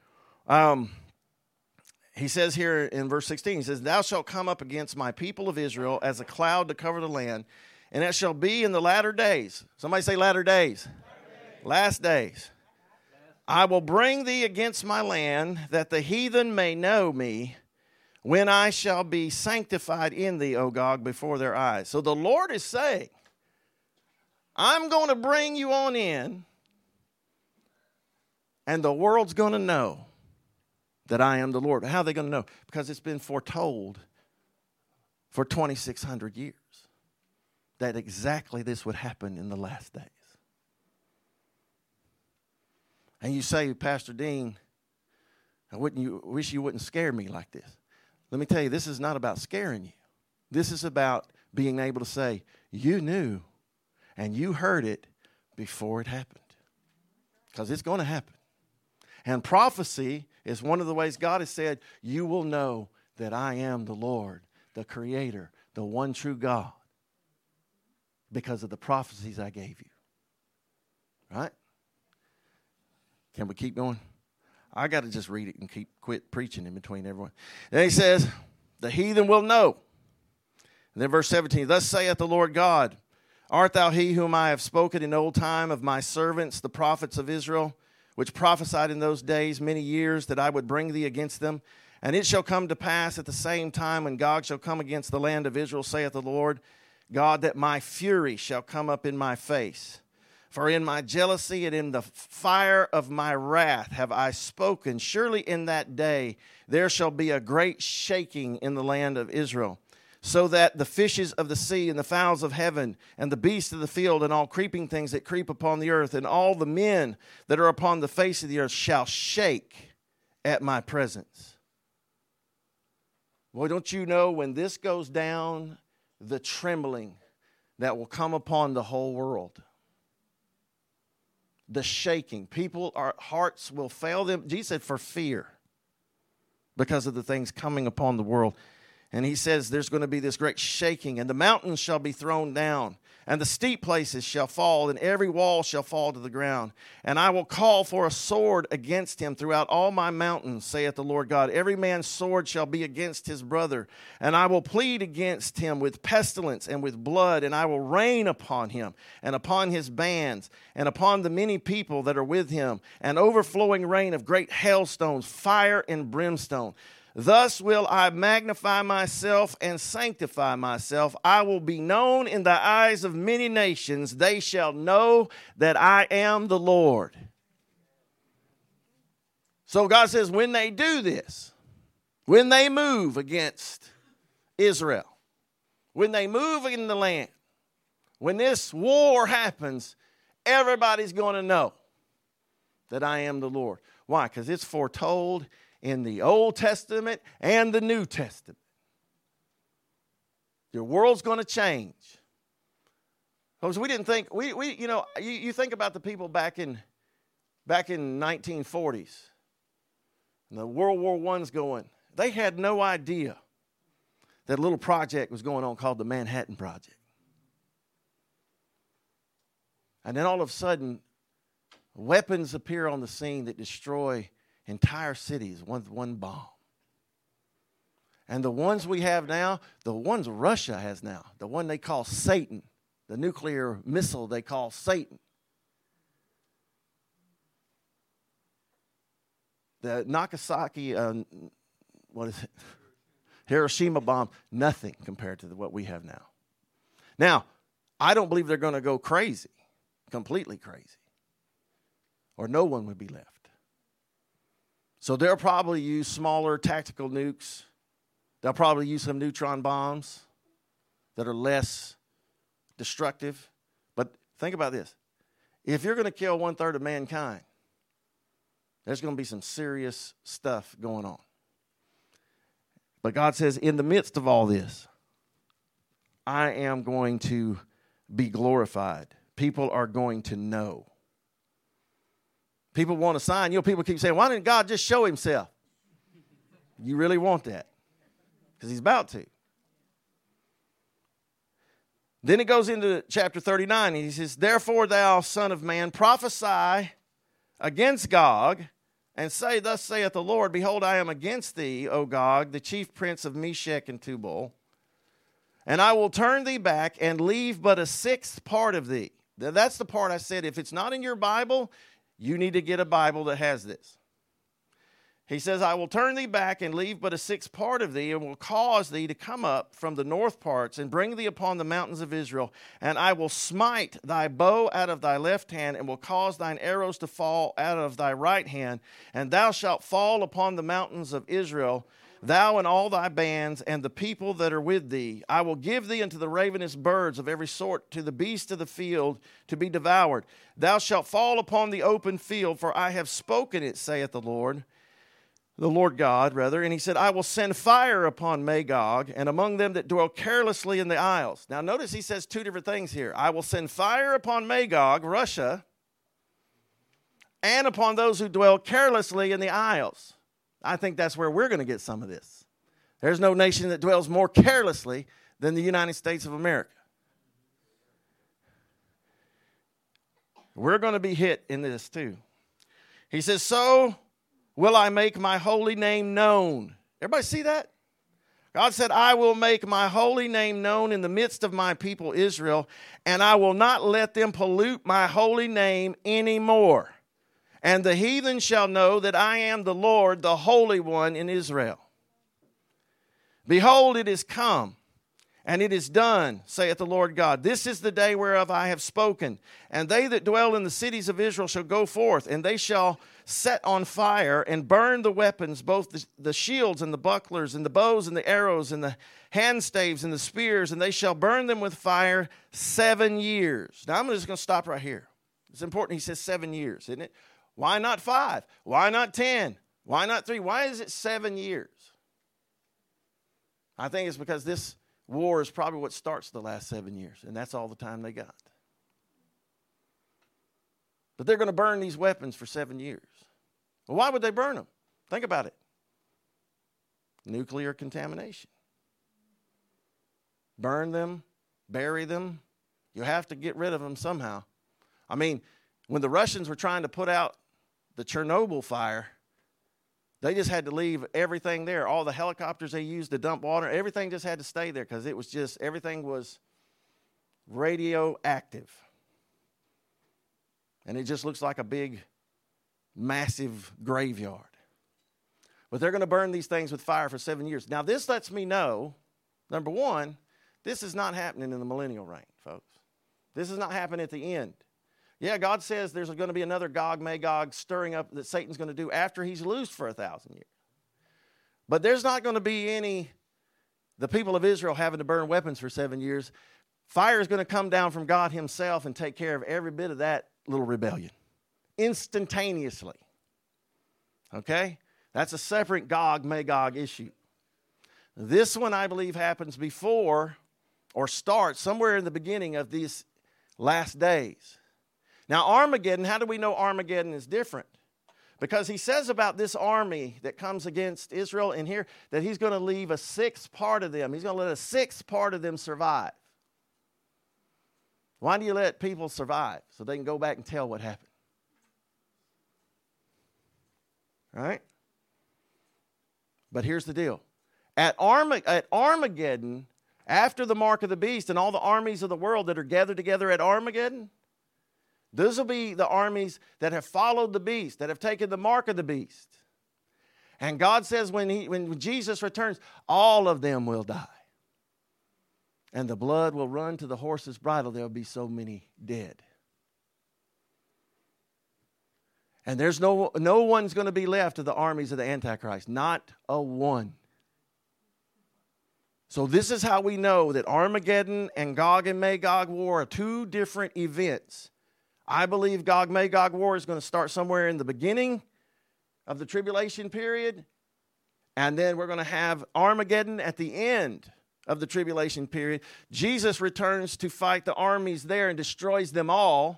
He says here in verse 16, he says, Thou shalt come up against my people of Israel as a cloud to cover the land, And it shall be in the latter days. Somebody say latter days. Last days. I will bring thee against my land, that the heathen may know me, when I shall be sanctified in thee, O Gog, before their eyes. So the Lord is saying, I'm going to bring you on in, and the world's going to know that I am the Lord. How are they going to know? Because it's been foretold for 2,600 years that exactly this would happen in the last days. And you say, Pastor Dean, wish you wouldn't scare me like this. Let me tell you, this is not about scaring you. This is about being able to say, you knew and you heard it before it happened. Because it's going to happen. And prophecy is one of the ways God has said, you will know that I am the Lord, the Creator, the one true God, because of the prophecies I gave you. Right? Can we keep going? I got to just read it and quit preaching in between everyone. Then he says, the heathen will know. And then verse 17, thus saith the Lord God, art thou he whom I have spoken in old time of my servants, the prophets of Israel, which prophesied in those days many years that I would bring thee against them? And it shall come to pass at the same time when Gog shall come against the land of Israel, saith the Lord God, that my fury shall come up in my face. For in my jealousy and in the fire of my wrath have I spoken. Surely in that day there shall be a great shaking in the land of Israel, so that the fishes of the sea and the fowls of heaven and the beasts of the field and all creeping things that creep upon the earth and all the men that are upon the face of the earth shall shake at my presence. Boy, don't you know when this goes down, the trembling that will come upon the whole world. The shaking. Our hearts will fail them. Jesus said for fear because of the things coming upon the world. And he says there's going to be this great shaking, and the mountains shall be thrown down, and the steep places shall fall, and every wall shall fall to the ground. And I will call for a sword against him throughout all my mountains, saith the Lord God. Every man's sword shall be against his brother. And I will plead against him with pestilence and with blood, and I will rain upon him, and upon his bands, and upon the many people that are with him, an overflowing rain of great hailstones, fire and brimstone. Thus will I magnify myself and sanctify myself. I will be known in the eyes of many nations. They shall know that I am the Lord. So God says when they do this, when they move against Israel, when they move in the land, when this war happens, everybody's going to know that I am the Lord. Why? Because it's foretold in the Old Testament and the New Testament. Your world's going to change. Because we didn't think, you think about the people back in 1940s, and the World War I's going. They had no idea that a little project was going on called the Manhattan Project. And then all of a sudden, weapons appear on the scene that destroy entire cities with one bomb. And the ones we have now, the ones Russia has now, the one they call Satan, the nuclear missile they call Satan. The Nagasaki, Hiroshima bomb, nothing compared to what we have now. Now, I don't believe they're going to go crazy, completely crazy, or no one would be left. So they'll probably use smaller tactical nukes. They'll probably use some neutron bombs that are less destructive. But think about this. If you're going to kill 1/3 of mankind, there's going to be some serious stuff going on. But God says, in the midst of all this, I am going to be glorified. People are going to know. People want a sign. People keep saying, why didn't God just show himself? You really want that? Because he's about to. Then it goes into chapter 39. And he says, therefore, thou son of man, prophesy against Gog, and say, thus saith the Lord, behold, I am against thee, O Gog, the chief prince of Meshech and Tubal. And I will turn thee back and leave but a sixth part of thee. That's the part I said, if it's not in your Bible, you need to get a Bible that has this. He says, I will turn thee back and leave but a sixth part of thee, and will cause thee to come up from the north parts, and bring thee upon the mountains of Israel. And I will smite thy bow out of thy left hand, and will cause thine arrows to fall out of thy right hand. And thou shalt fall upon the mountains of Israel, thou and all thy bands, and the people that are with thee. I will give thee unto the ravenous birds of every sort, to the beasts of the field, to be devoured. Thou shalt fall upon the open field, for I have spoken it, saith the Lord God, rather. And he said, I will send fire upon Magog, and among them that dwell carelessly in the isles. Now notice he says two different things here. I will send fire upon Magog, Russia, and upon those who dwell carelessly in the isles. I think that's where we're going to get some of this. There's no nation that dwells more carelessly than the United States of America. We're going to be hit in this too. He says, so will I make my holy name known. Everybody see that? God said, I will make my holy name known in the midst of my people Israel, and I will not let them pollute my holy name anymore. And the heathen shall know that I am the Lord, the Holy One in Israel. Behold, it is come, and it is done, saith the Lord God. This is the day whereof I have spoken. And they that dwell in the cities of Israel shall go forth, and they shall set on fire and burn the weapons, both the shields and the bucklers and the bows and the arrows and the handstaves and the spears, and they shall burn them with fire 7 years. Now, I'm just going to stop right here. It's important. He says 7 years, isn't it? Why not 5? Why not 10? Why not 3? Why is it 7 years? I think it's because this war is probably what starts the last 7 years, and that's all the time they got. But they're going to burn these weapons for 7 years. Well, why would they burn them? Think about it. Nuclear contamination. Burn them, bury them. You have to get rid of them somehow. I mean, when the Russians were trying to put out the Chernobyl fire, they just had to leave everything there. All the helicopters they used to dump water, everything just had to stay there because it was just, everything was radioactive. And it just looks like a big, massive graveyard. But they're going to burn these things with fire for 7 years. Now, this lets me know, number one, this is not happening in the millennial reign, folks. This is not happening at the end. Yeah, God says there's going to be another Gog, Magog stirring up that Satan's going to do after he's loosed for 1,000 years. But there's not going to be the people of Israel having to burn weapons for 7 years. Fire is going to come down from God himself and take care of every bit of that little rebellion instantaneously. Okay? That's a separate Gog, Magog issue. This one, I believe, happens before or starts somewhere in the beginning of these last days. Now, Armageddon, how do we know Armageddon is different? Because he says about this army that comes against Israel in here that he's going to leave a sixth part of them. He's going to let a sixth part of them survive. Why do you let people survive? So they can go back and tell what happened. Right? But here's the deal. At Armageddon, after the mark of the beast and all the armies of the world that are gathered together at Armageddon, those will be the armies that have followed the beast, that have taken the mark of the beast. And God says when Jesus returns, all of them will die. And the blood will run to the horse's bridle. There will be so many dead. And there's no one's going to be left of the armies of the Antichrist. Not a one. So this is how we know that Armageddon and Gog and Magog war are two different events. I believe Gog-Magog war is going to start somewhere in the beginning of the tribulation period. And then we're going to have Armageddon at the end of the tribulation period. Jesus returns to fight the armies there and destroys them all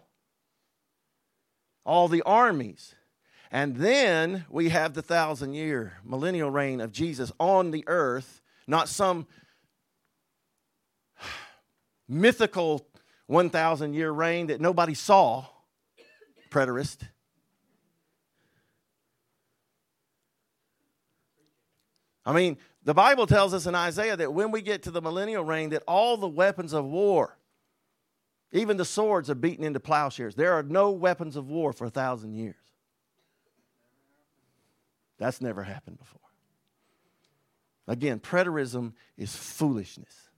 the armies. And then we have the 1,000-year millennial reign of Jesus on the earth, not some mythical 1,000-year reign that nobody saw, preterist. I mean, The Bible tells us in Isaiah that when we get to the millennial reign, that all the weapons of war, even the swords, are beaten into plowshares. There are no weapons of war for 1,000 years. That's never happened before. Again, preterism is foolishness.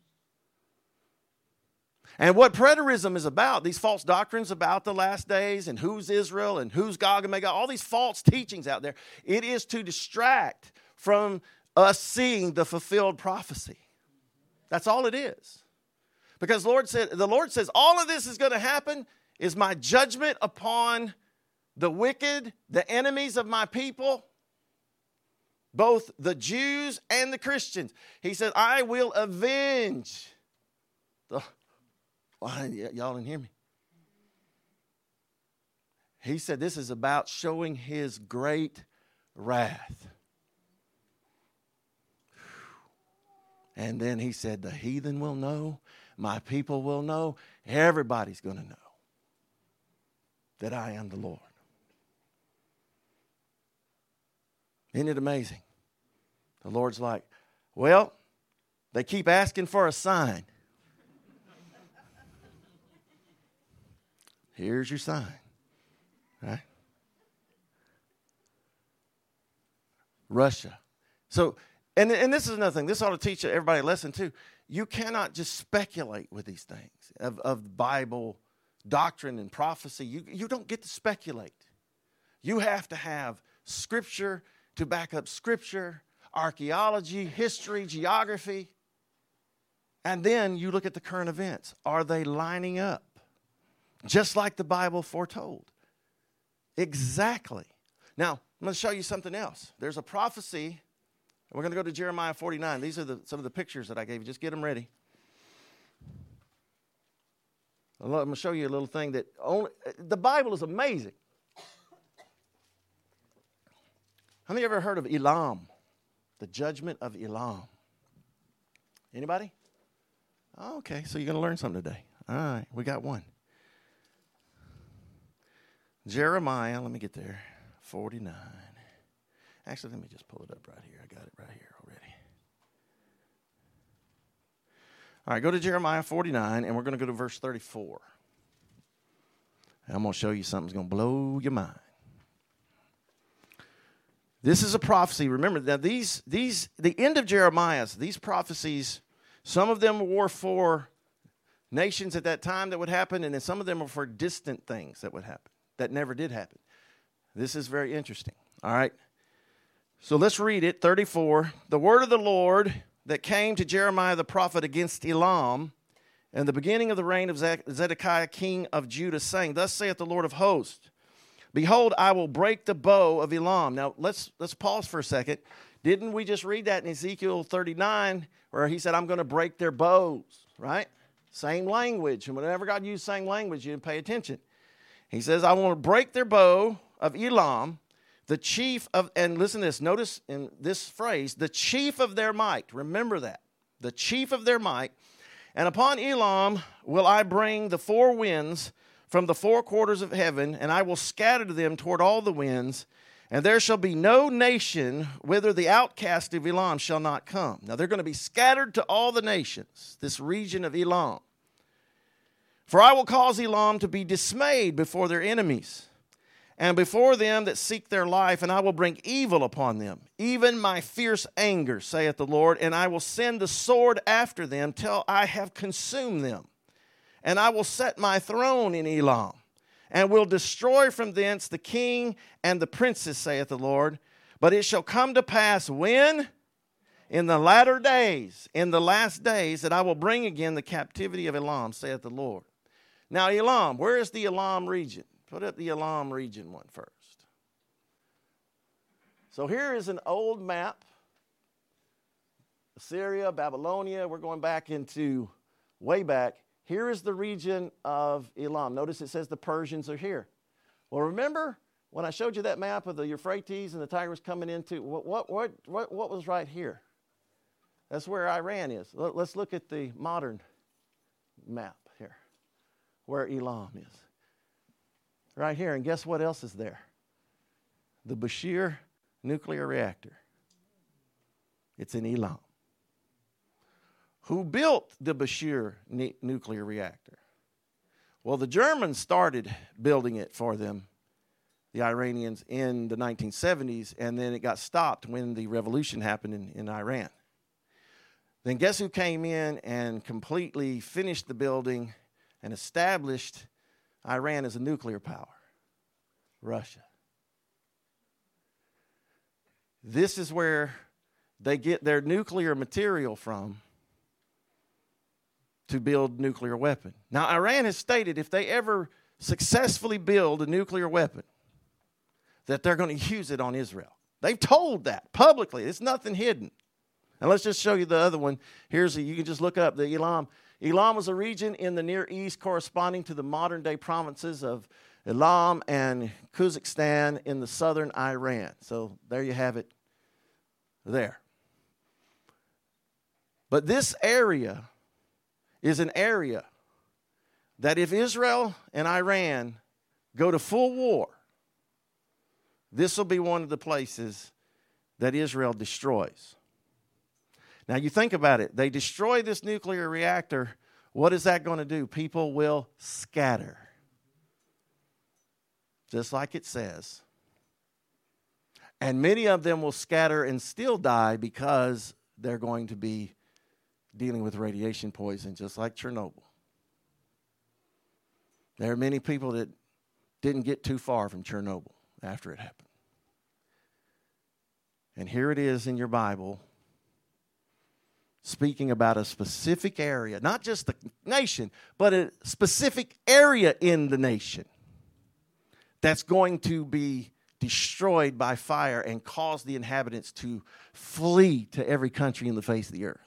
And what preterism is about, these false doctrines about the last days and who's Israel and who's Gog and Magog, all these false teachings out there, it is to distract from us seeing the fulfilled prophecy. That's all it is. Because the Lord says, all of this is going to happen is my judgment upon the wicked, the enemies of my people, both the Jews and the Christians. He said, I will avenge the... Well, y'all didn't hear me. He said this is about showing his great wrath. And then he said, the heathen will know, my people will know, everybody's going to know that I am the Lord. Isn't it amazing? The Lord's like, well, they keep asking for a sign. Here's your sign. Right? Russia. So, and this is another thing. This ought to teach everybody a lesson too. You cannot just speculate with these things of Bible doctrine and prophecy. You don't get to speculate. You have to have Scripture to back up Scripture, archaeology, history, geography. And then you look at the current events. Are they lining up? Just like the Bible foretold. Exactly. Now, I'm going to show you something else. There's a prophecy. We're going to go to Jeremiah 49. These are some of the pictures that I gave you. Just get them ready. I'm going to show you a little thing that the Bible is amazing. How many ever heard of Elam? The judgment of Elam. Anybody? Oh, okay, so you're going to learn something today. All right, we got one. Jeremiah, let me get there, 49. Actually, let me just pull it up right here. I got it right here already. All right, go to Jeremiah 49, and we're going to go to verse 34. And I'm going to show you something that's going to blow your mind. This is a prophecy. Remember, now the end of Jeremiah, these prophecies, some of them were for nations at that time that would happen, and then some of them were for distant things that would happen, that never did happen. This is very interesting. All right. So let's read it, 34. The word of the Lord that came to Jeremiah the prophet against Elam in the beginning of the reign of Zedekiah king of Judah, saying, Thus saith the Lord of hosts, Behold, I will break the bow of Elam. Now, let's pause for a second. Didn't we just read that in Ezekiel 39 where he said, I'm going to break their bows, right? Same language. And whenever God used same language, you didn't pay attention. He says, I want to break their bow of Elam, the chief of, and listen to this, notice in this phrase, the chief of their might. Remember that. The chief of their might. And upon Elam will I bring the four winds from the four quarters of heaven, and I will scatter them toward all the winds, and there shall be no nation whither the outcast of Elam shall not come. Now they're going to be scattered to all the nations, this region of Elam. For I will cause Elam to be dismayed before their enemies, and before them that seek their life, and I will bring evil upon them, even my fierce anger, saith the Lord, and I will send the sword after them till I have consumed them. And I will set my throne in Elam, and will destroy from thence the king and the princes, saith the Lord. But it shall come to pass when? In the latter days, in the last days, that I will bring again the captivity of Elam, saith the Lord. Now Elam, where is the Elam region? Put up the Elam region one first. So here is an old map. Assyria, Babylonia, we're going back into way back. Here is the region of Elam. Notice it says the Persians are here. Well, remember when I showed you that map of the Euphrates and the Tigris coming into, what was right here? That's where Iran is. Let's look at the modern map here, where Elam is. Right here, and guess what else is there? The Bushehr nuclear reactor. It's in Elam. Who built the Bushehr nuclear reactor? Well, the Germans started building it for them, the Iranians, in the 1970s, and then it got stopped when the revolution happened in Iran. Then guess who came in and completely finished the building and established Iran as a nuclear power? Russia. This is where they get their nuclear material from to build nuclear weapon. Now, Iran has stated if they ever successfully build a nuclear weapon, that they're going to use it on Israel. They've told that publicly. It's nothing hidden. And let's just show you the other one. You can just look up the Elam. Elam was a region in the Near East corresponding to the modern-day provinces of Elam and Kazakhstan in the southern Iran. So there you have it there. But this area is an area that if Israel and Iran go to full war, this will be one of the places that Israel destroys. Now, you think about it. They destroy this nuclear reactor. What is that going to do? People will scatter. Just like it says. And many of them will scatter and still die because they're going to be dealing with radiation poison, just like Chernobyl. There are many people that didn't get too far from Chernobyl after it happened. And here it is in your Bible, speaking about a specific area, not just the nation, but a specific area in the nation that's going to be destroyed by fire and cause the inhabitants to flee to every country in the face of the earth.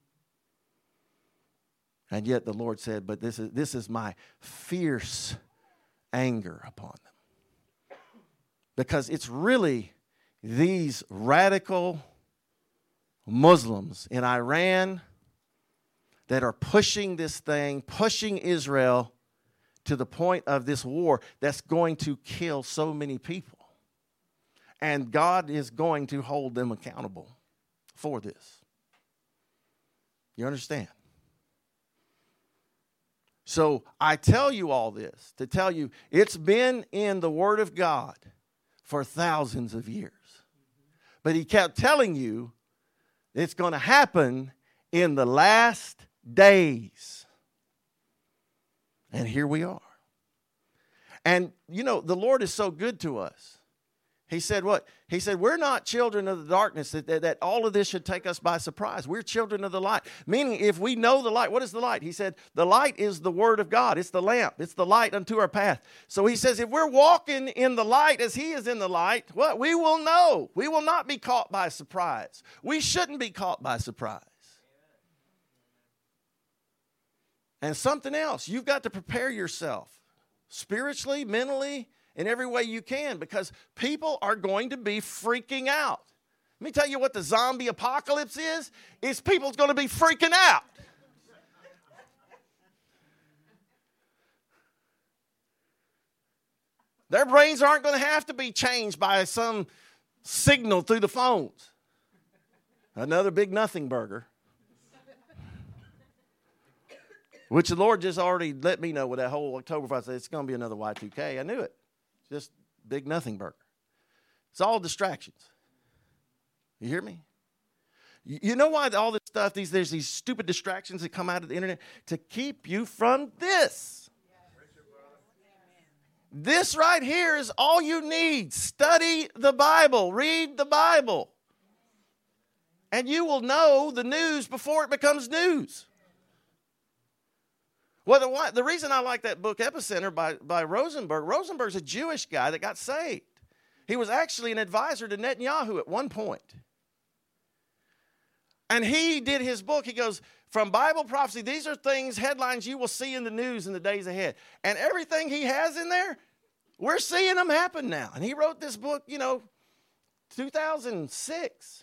And yet the Lord said, but this is my fierce anger upon them. Because it's really these radical Muslims in Iran that are pushing this thing, pushing Israel to the point of this war that's going to kill so many people. And God is going to hold them accountable for this. You understand? So I tell you all this to tell you it's been in the Word of God for thousands of years. But he kept telling you it's going to happen in the last days. And here we are. And, you know, the Lord is so good to us. He said what? He said, we're not children of the darkness, that all of this should take us by surprise. We're children of the light. Meaning, if we know the light, what is the light? He said, the light is the Word of God. It's the lamp. It's the light unto our path. So he says, if we're walking in the light as he is in the light, what? We will know. We will not be caught by surprise. We shouldn't be caught by surprise. And something else, you've got to prepare yourself spiritually, mentally, in every way you can, because people are going to be freaking out. Let me tell you what the zombie apocalypse is. It's people's going to be freaking out. Their brains aren't going to have to be changed by some signal through the phones. Another big nothing burger. Which the Lord just already let me know with that whole Oktoberfest. It's going to be another Y2K. I knew it. Just big nothing burger. It's all distractions. You hear me? You know why all this stuff, there's these stupid distractions that come out of the internet? To keep you from this. This right here is all you need. Study the Bible. Read the Bible. And you will know the news before it becomes news. Well, the reason I like that book, Epicenter, by Rosenberg's a Jewish guy that got saved. He was actually an advisor to Netanyahu at one point. And he did his book. He goes, from Bible prophecy, these are things, headlines you will see in the news in the days ahead. And everything he has in there, we're seeing them happen now. And he wrote this book, 2006.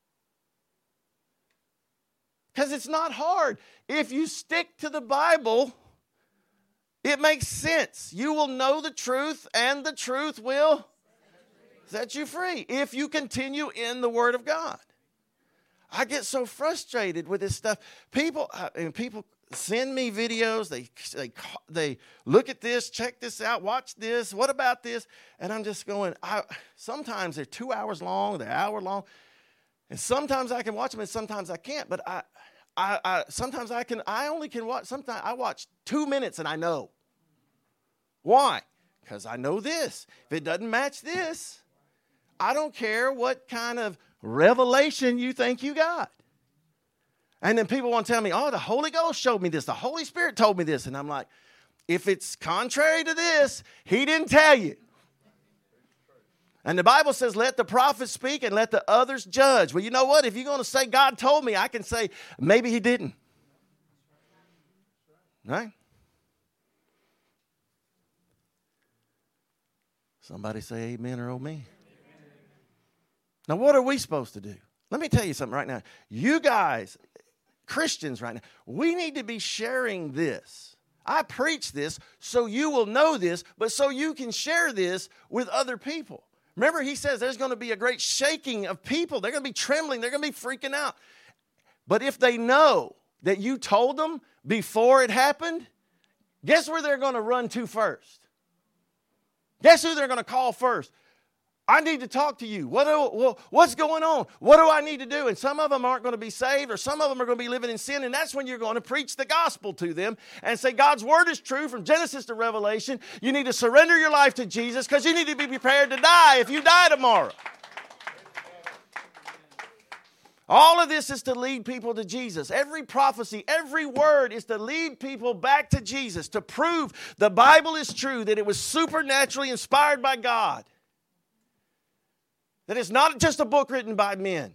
Because it's not hard. If you stick to the Bible, it makes sense. You will know the truth, and the truth will set you free if you continue in the Word of God. I get so frustrated with this stuff. People send me videos. They look at this, check this out, watch this. What about this? And I'm just going. Sometimes they're 2 hours long, they're hour long, and sometimes I can watch them, and sometimes I can't. But sometimes I can. I only can watch. Sometimes I watch 2 minutes, and I know why. Because I know this. If it doesn't match this, I don't care what kind of revelation you think you got. And then people want to tell me, oh, the Holy Ghost showed me this. The Holy Spirit told me this. And I'm like, if it's contrary to this, he didn't tell you. And the Bible says, let the prophets speak and let the others judge. Well, you know what? If you're going to say God told me, I can say maybe he didn't. Right? Somebody say amen or oh me. Now, what are we supposed to do? Let me tell you something right now. You guys, Christians right now, we need to be sharing this. I preach this so you will know this, but so you can share this with other people. Remember, he says there's going to be a great shaking of people. They're going to be trembling. They're going to be freaking out. But if they know that you told them before it happened, guess where they're going to run to first? Guess who they're going to call first? I need to talk to you. What's going on? What do I need to do? And some of them aren't going to be saved, or some of them are going to be living in sin, and that's when you're going to preach the gospel to them and say God's word is true from Genesis to Revelation. You need to surrender your life to Jesus because you need to be prepared to die if you die tomorrow. All of this is to lead people to Jesus. Every prophecy, every word is to lead people back to Jesus, to prove the Bible is true, that it was supernaturally inspired by God. That it's not just a book written by men.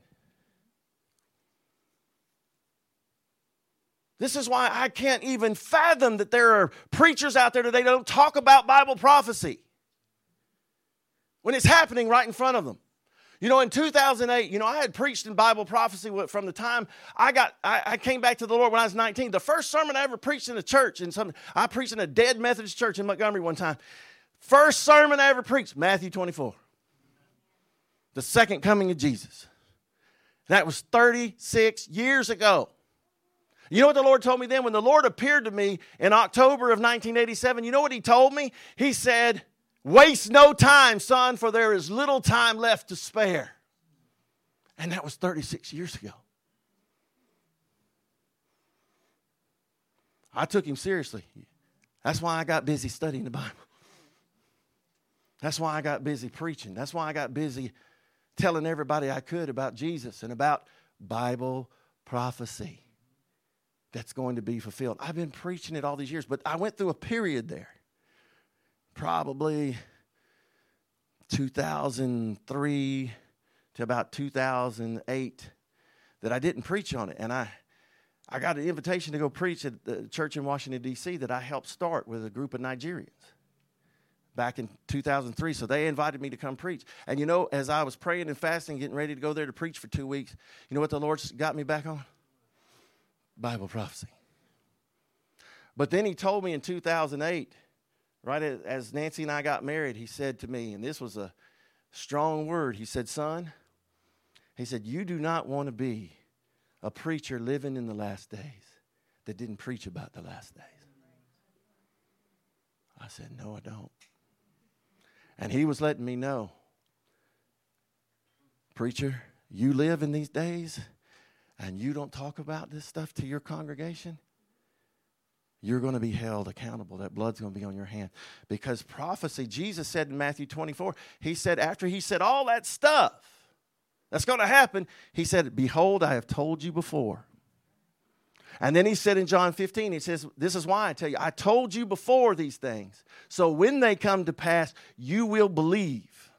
This is why I can't even fathom that there are preachers out there today that don't talk about Bible prophecy when it's happening right in front of them. You know, in 2008, I had preached in Bible prophecy from the time I came back to the Lord when I was 19. The first sermon I ever preached in a church, I preached in a dead Methodist church in Montgomery one time. First sermon I ever preached, Matthew 24. The second coming of Jesus. That was 36 years ago. You know what the Lord told me then? When the Lord appeared to me in October of 1987, you know what he told me? He said, waste no time, son, for there is little time left to spare. And that was 36 years ago. I took him seriously. That's why I got busy studying the Bible. That's why I got busy preaching. That's why I got busy telling everybody I could about Jesus and about Bible prophecy that's going to be fulfilled. I've been preaching it all these years, but I went through a period there, probably 2003 to about 2008, that I didn't preach on it. And I got an invitation to go preach at the church in Washington, D.C. that I helped start with a group of Nigerians back in 2003. So they invited me to come preach. And as I was praying and fasting, getting ready to go there to preach for 2 weeks, you know what the Lord got me back on? Bible prophecy. But then he told me in 2008, right as Nancy and I got married, he said to me, and this was a strong word, he said, son, he said, you do not want to be a preacher living in the last days that didn't preach about the last days. I said, no, I don't. And he was letting me know, preacher, you live in these days and you don't talk about this stuff to your congregation, you're going to be held accountable. That blood's going to be on your hand. Because prophecy, Jesus said in Matthew 24, he said, after he said all that stuff that's going to happen, he said, behold, I have told you before. And then he said in John 15, he says, this is why I tell you, I told you before these things. So when they come to pass, you will believe.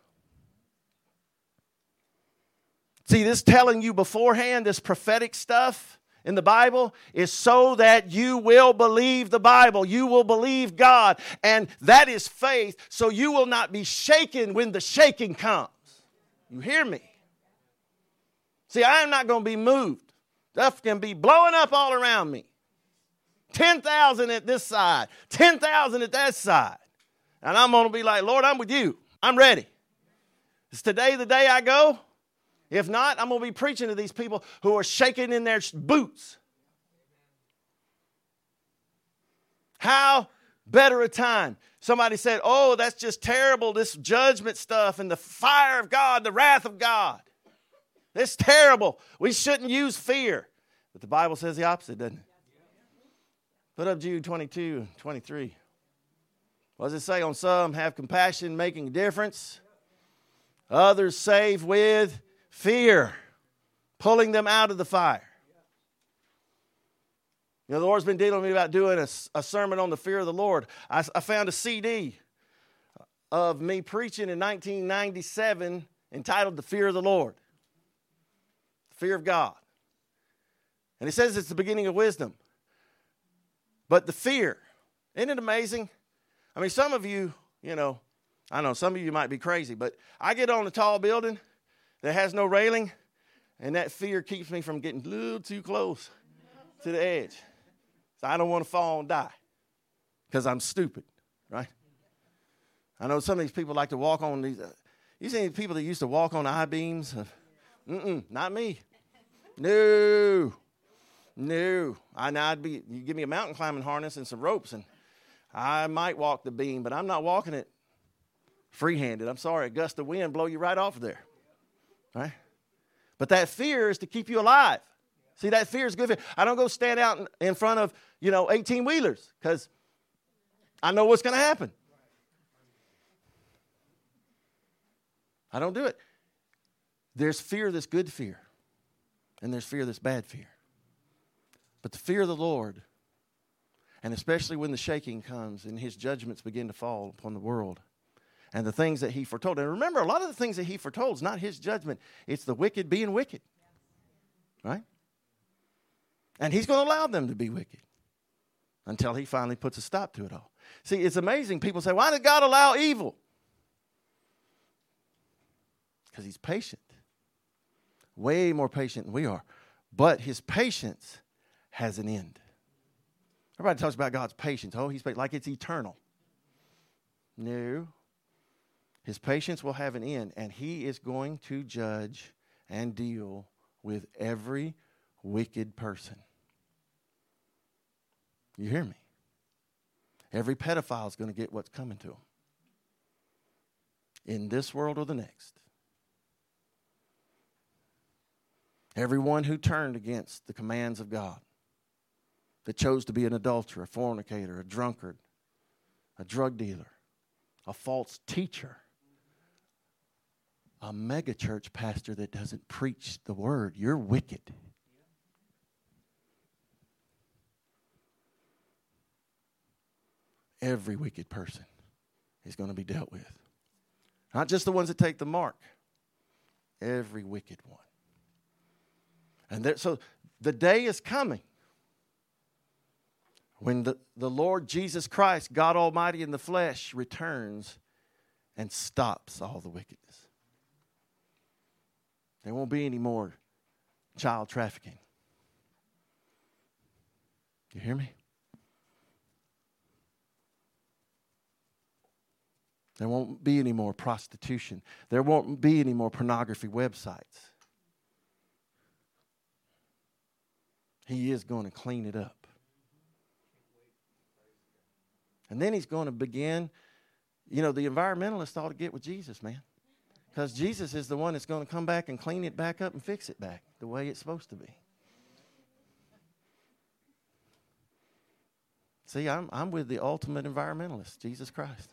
See, this telling you beforehand, this prophetic stuff in the Bible is so that you will believe the Bible. You will believe God. And that is faith, so you will not be shaken when the shaking comes. You hear me? See, I am not going to be moved. Stuff can be blowing up all around me. 10,000 at this side, 10,000 at that side. And I'm going to be like, Lord, I'm with you. I'm ready. Is today the day I go? If not, I'm going to be preaching to these people who are shaking in their boots. How better a time? Somebody said, oh, that's just terrible, this judgment stuff and the fire of God, the wrath of God. It's terrible. We shouldn't use fear. But the Bible says the opposite, doesn't it? Put up Jude 22 and 23. What does it say? On some have compassion, making a difference. Others save with fear, pulling them out of the fire. You know, the Lord's been dealing with me about doing a sermon on the fear of the Lord. I found a CD of me preaching in 1997 entitled The Fear of the Lord. The fear of God. And it says it's the beginning of wisdom. But the fear, isn't it amazing? I mean, some of you, you know, I know some of you might be crazy, but I get on a tall building that has no railing, and that fear keeps me from getting a little too close to the edge. So I don't want to fall and die because I'm stupid, right? I know some of these people like to walk on these. You see people that used to walk on I-beams? Not me. No. You give me a mountain climbing harness and some ropes, and I might walk the beam, but I'm not walking it free-handed. I'm sorry, a gust of wind blow you right off of there, right? But that fear is to keep you alive. See, that fear is good fear. I don't go stand out in front of, 18-wheelers because I know what's going to happen. I don't do it. There's fear that's good fear, and there's fear that's bad fear. But the fear of the Lord, and especially when the shaking comes and his judgments begin to fall upon the world, and the things that he foretold. And remember, a lot of the things that he foretold is not his judgment. It's the wicked being wicked. Right? And he's going to allow them to be wicked until he finally puts a stop to it all. See, it's amazing. People say, why did God allow evil? Because he's patient. Way more patient than we are. But his patience has an end. Everybody talks about God's patience. Oh, he's like it's eternal. No. His patience will have an end, and he is going to judge and deal with every wicked person. You hear me? Every pedophile is going to get what's coming to them. In this world or the next. Everyone who turned against the commands of God, that chose to be an adulterer, a fornicator, a drunkard, a drug dealer, a false teacher, a megachurch pastor that doesn't preach the word, you're wicked. Every wicked person is going to be dealt with. Not just the ones that take the mark. Every wicked one. And so the day is coming when the Lord Jesus Christ, God Almighty in the flesh, returns and stops all the wickedness. There won't be any more child trafficking. You hear me? There won't be any more prostitution. There won't be any more pornography websites. He is going to clean it up. And then he's going to begin, the environmentalists ought to get with Jesus, man. Because Jesus is the one that's going to come back and clean it back up and fix it back the way it's supposed to be. See, I'm with the ultimate environmentalist, Jesus Christ.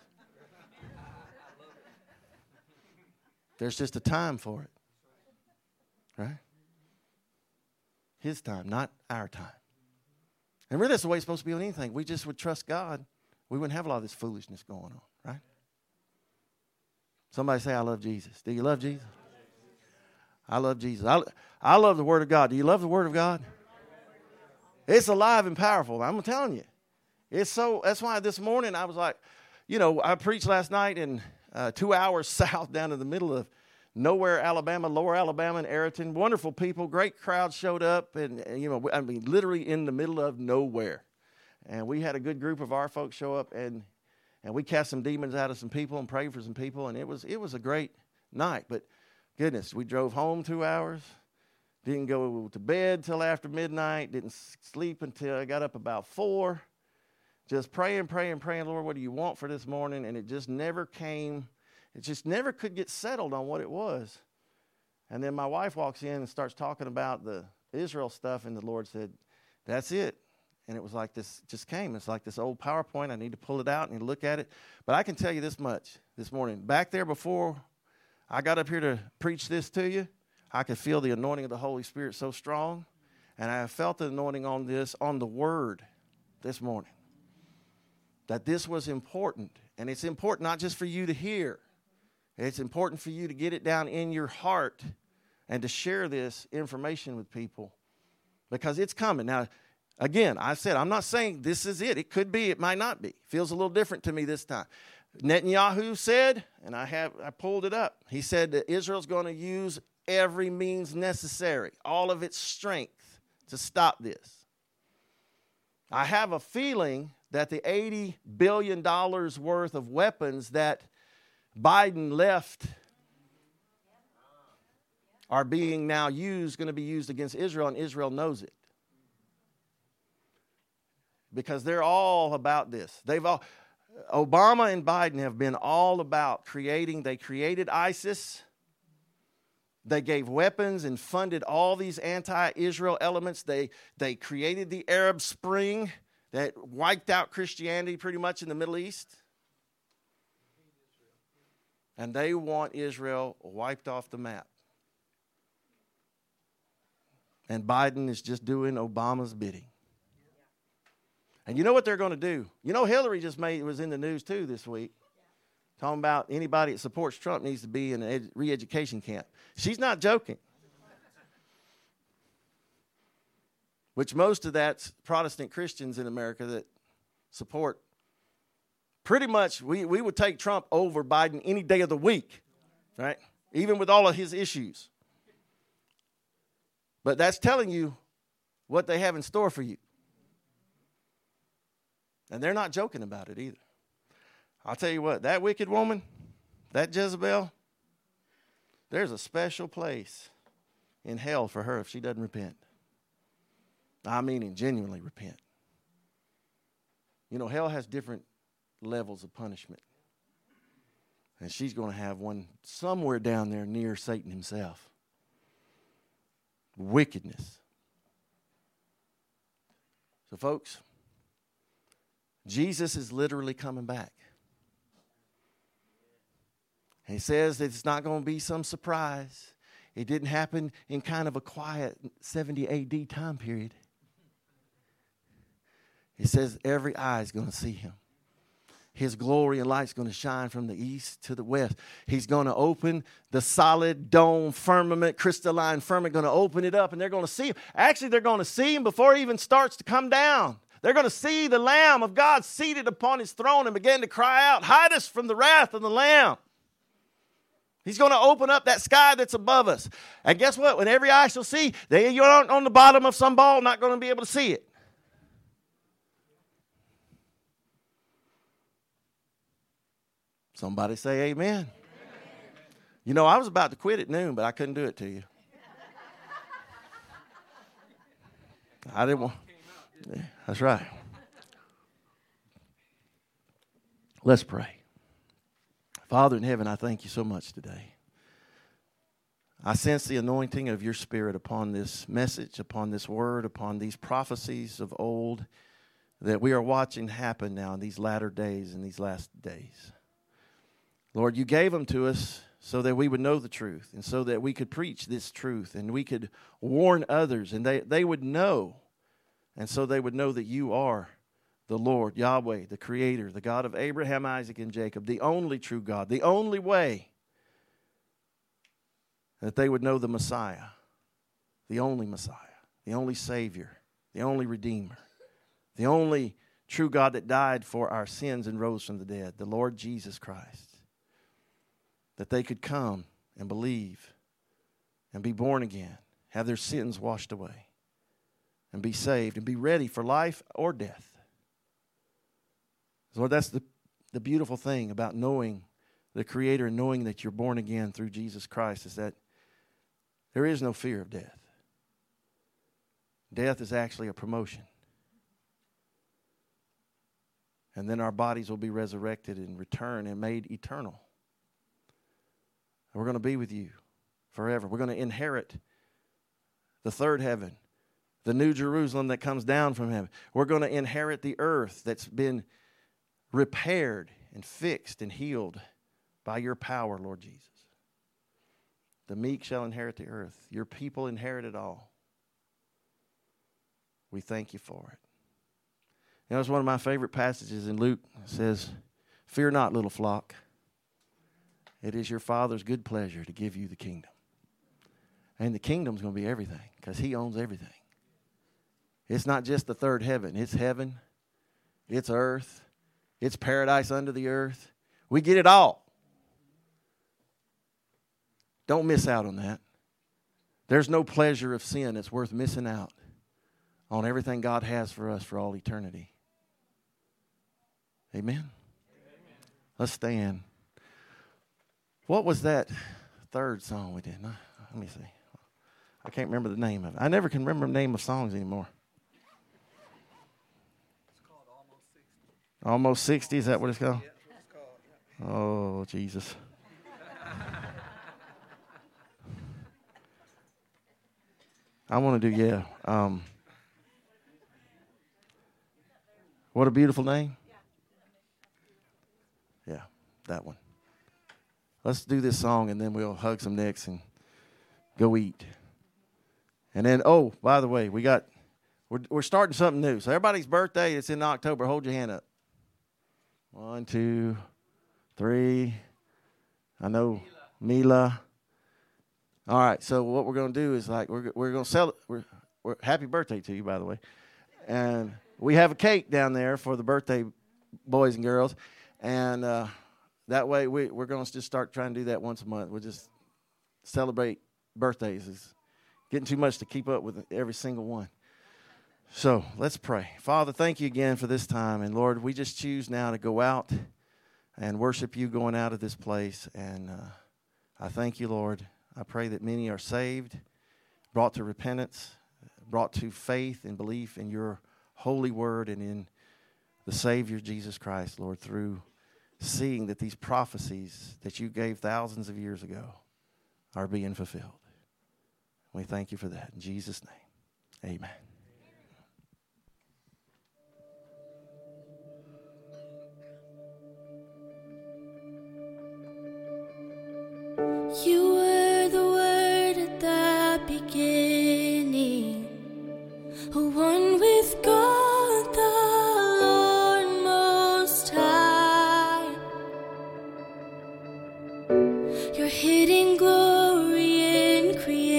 There's just a time for it. Right? His time, not our time. And really that's the way it's supposed to be on anything. We just would trust God. We wouldn't have a lot of this foolishness going on, right? Somebody say, I love Jesus. Do you love Jesus? I love Jesus. I love the Word of God. Do you love the Word of God? It's alive and powerful. I'm telling you. That's why this morning I was like, I preached last night in 2 hours south down in the middle of nowhere, Alabama, Lower Alabama and Ayrton. Wonderful people. Great crowd showed up. And literally in the middle of nowhere. And we had a good group of our folks show up, and we cast some demons out of some people and prayed for some people, and it was a great night. But Goodness, we drove home 2 hours. Didn't go to bed till after midnight. Didn't sleep until I got up about 4. Just praying, Lord, what do you want for this morning? And it just never came. It just never could get settled on what it was. And then my wife walks in and starts talking about the Israel stuff, and the Lord said, that's it. And it was like this just came. It's like this old PowerPoint. I need to pull it out and look at it. But I can tell you this much this morning. Back there before I got up here to preach this to you, I could feel the anointing of the Holy Spirit so strong. And I felt the anointing on this, on the Word this morning. That this was important. And it's important not just for you to hear. It's important for you to get it down in your heart and to share this information with people. Because it's coming. Now, again, I said, I'm not saying this is it. It could be, it might not be. Feels a little different to me this time. Netanyahu said, and I pulled it up. He said that Israel's going to use every means necessary, all of its strength to stop this. I have a feeling that the $80 billion worth of weapons that Biden left are being now used, going to be used against Israel, and Israel knows it. Because they're all about this. Obama and Biden have been all about they created ISIS. They gave weapons and funded all these anti-Israel elements. They created the Arab Spring that wiped out Christianity pretty much in the Middle East. And they want Israel wiped off the map. And Biden is just doing Obama's bidding. And you know what they're going to do? You know, Hillary was in the news too this week. Talking about anybody that supports Trump needs to be in a re-education camp. She's not joking. Which most of that's Protestant Christians in America that support. Pretty much, we would take Trump over Biden any day of the week, right? Even with all of his issues. But that's telling you what they have in store for you. And they're not joking about it either. I'll tell you what, that wicked woman, that Jezebel, there's a special place in hell for her if she doesn't repent. I mean, and genuinely repent. You know, hell has different levels of punishment. And she's going to have one somewhere down there near Satan himself. Wickedness. So, folks, Jesus is literally coming back. And he says that it's not going to be some surprise. It didn't happen in kind of a quiet 70 AD time period. He says every eye is going to see him. His glory and light is going to shine from the east to the west. He's going to open the solid dome firmament, crystalline firmament, going to open it up, and they're going to see him. Actually, they're going to see him before he even starts to come down. They're going to see the Lamb of God seated upon his throne and begin to cry out, hide us from the wrath of the Lamb. He's going to open up that sky that's above us. And guess what? When every eye shall see, you're on the bottom of some ball, not going to be able to see it. Somebody say amen. Amen. You know, I was about to quit at noon, but I couldn't do it to you. I didn't want. Yeah, that's right. Let's pray. Father in heaven, I thank you so much today. I sense the anointing of your Spirit upon this message, upon this word, upon these prophecies of old that we are watching happen now in these latter days and these last days. Lord, you gave them to us so that we would know the truth and so that we could preach this truth and we could warn others and they would know, and so they would know that you are the Lord, Yahweh, the Creator, the God of Abraham, Isaac, and Jacob, the only true God, the only way, that they would know the Messiah, the only Savior, the only Redeemer, the only true God that died for our sins and rose from the dead, the Lord Jesus Christ. That they could come and believe and be born again, have their sins washed away, and be saved and be ready for life or death. Lord, that's the beautiful thing about knowing the Creator and knowing that you're born again through Jesus Christ, is that There is no fear of death. Death is actually a promotion. And then our bodies will be resurrected and returned and made eternal. And we're going to be with you forever. We're going to inherit the third heaven, the new Jerusalem that comes down from heaven. We're going to inherit the earth that's been repaired and fixed and healed by your power, Lord Jesus. The meek shall inherit the earth. Your people inherit it all. We thank you for it. You know, it's one of my favorite passages in Luke. It says, "Fear not, little flock. It is your Father's good pleasure to give you the kingdom." And the kingdom's going to be everything because he owns everything. It's not just the third heaven. It's heaven. It's earth. It's paradise under the earth. We get it all. Don't miss out on that. There's no pleasure of sin that's worth missing out on everything God has for us for all eternity. Amen? Amen. Let's stand. What was that third song we did? Let me see. I can't remember the name of it. I never can remember the name of songs anymore. It's called Almost 60. Almost 60, is that what it's called? Yeah, that's what it's called. Yeah. Oh, Jesus. I want to do, what a beautiful name. Yeah, that one. Let's do this song and then we'll hug some necks and go eat. And then, oh, by the way, we're starting something new. So everybody's birthday, it's in October. Hold your hand up. 1, 2, 3. I know Mila. All right, so what we're going to do is we're going to sell it. We're happy birthday to you, by the way. And we have a cake down there for the birthday boys and girls. And that way we're going to just start trying to do that once a month. We'll just celebrate birthdays. It's getting too much to keep up with every single one. So let's pray. Father, thank you again for this time. And Lord, we just choose now to go out and worship you going out of this place. And I thank you, Lord. I pray that many are saved, brought to repentance, brought to faith and belief in your holy word and in the Savior, Jesus Christ, Lord, through seeing that these prophecies that you gave thousands of years ago are being fulfilled. We thank you for that. In Jesus' name, amen. You were the Word at the beginning, one with God the Lord Most High. Your hidden glory in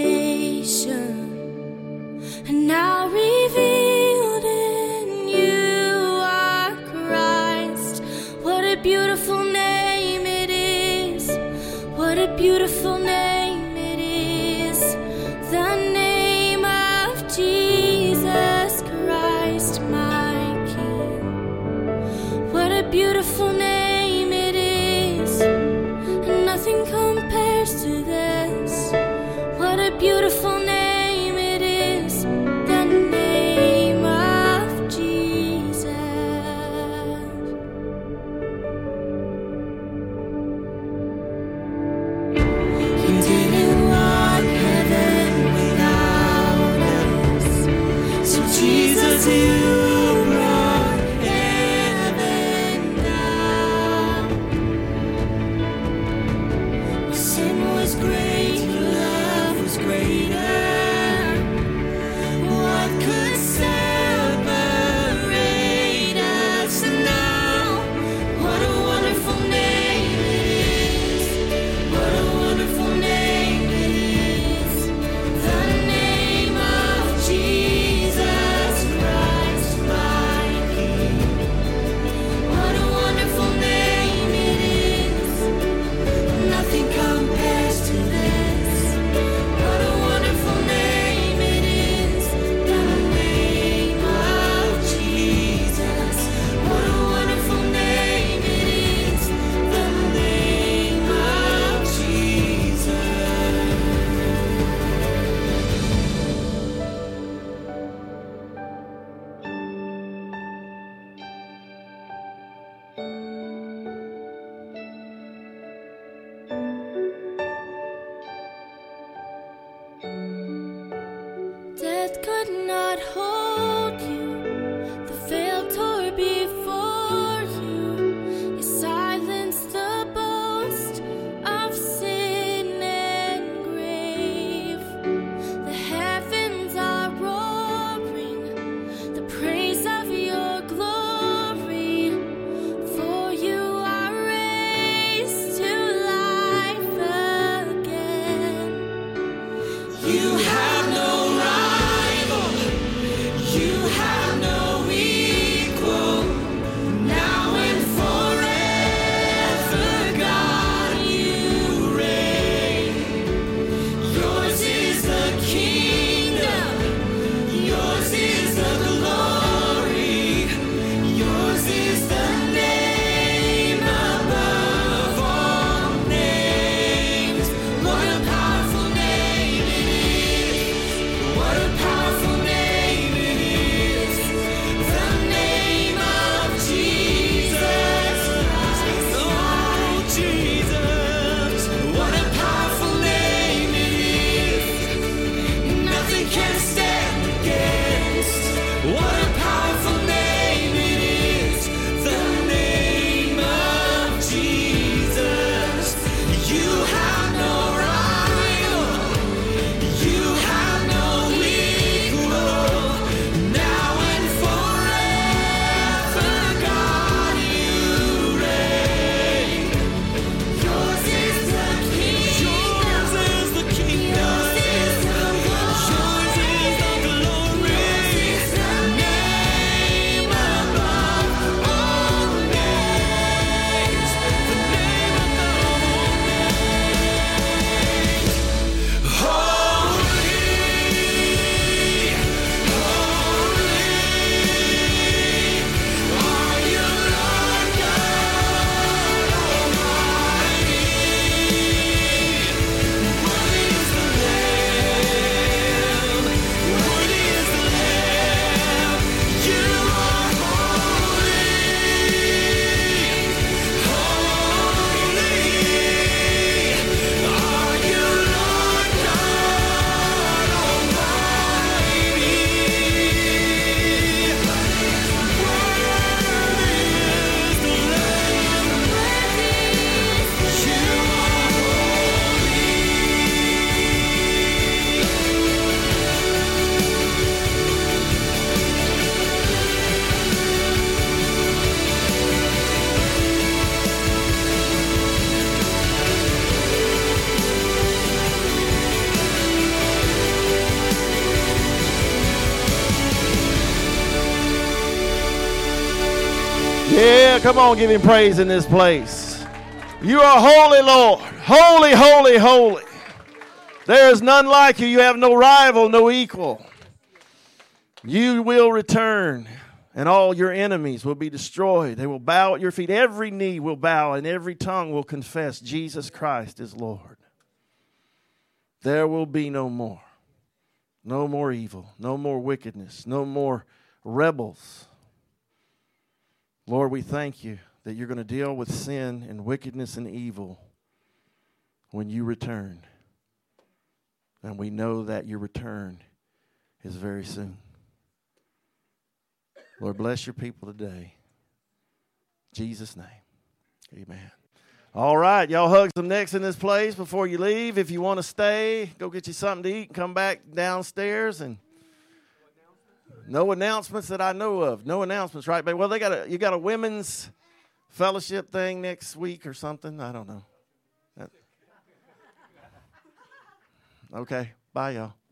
creation, and now revealed in you are Christ. What a beautiful name it is. What a beautiful name it is, the name of Jesus Christ, my King. What a beautiful name it is, and nothing compares to this. What a beautiful name it is, the name of Jesus. You didn't want heaven without us, so Jesus, you brought heaven down. Your sin was great, your love was greater. What could separate us now? What a wonderful name it is. What a wonderful name it is. The name of Jesus Christ, my Yeah, come on, give him praise in this place. You are holy, Lord. Holy, holy, holy. There is none like you. You have no rival, no equal. You will return, and all your enemies will be destroyed. They will bow at your feet. Every knee will bow, and every tongue will confess Jesus Christ is Lord. There will be no more. No more evil. No more wickedness. No more rebels. Lord, we thank you that you're going to deal with sin and wickedness and evil when you return. And we know that your return is very soon. Lord, bless your people today. In Jesus' name, amen. All right, y'all hug some necks in this place before you leave. If you want to stay, go get you something to eat and come back downstairs. And no announcements that I know of. No announcements, right, babe? Well, you got a women's fellowship thing next week or something. I don't know. Okay, bye, y'all.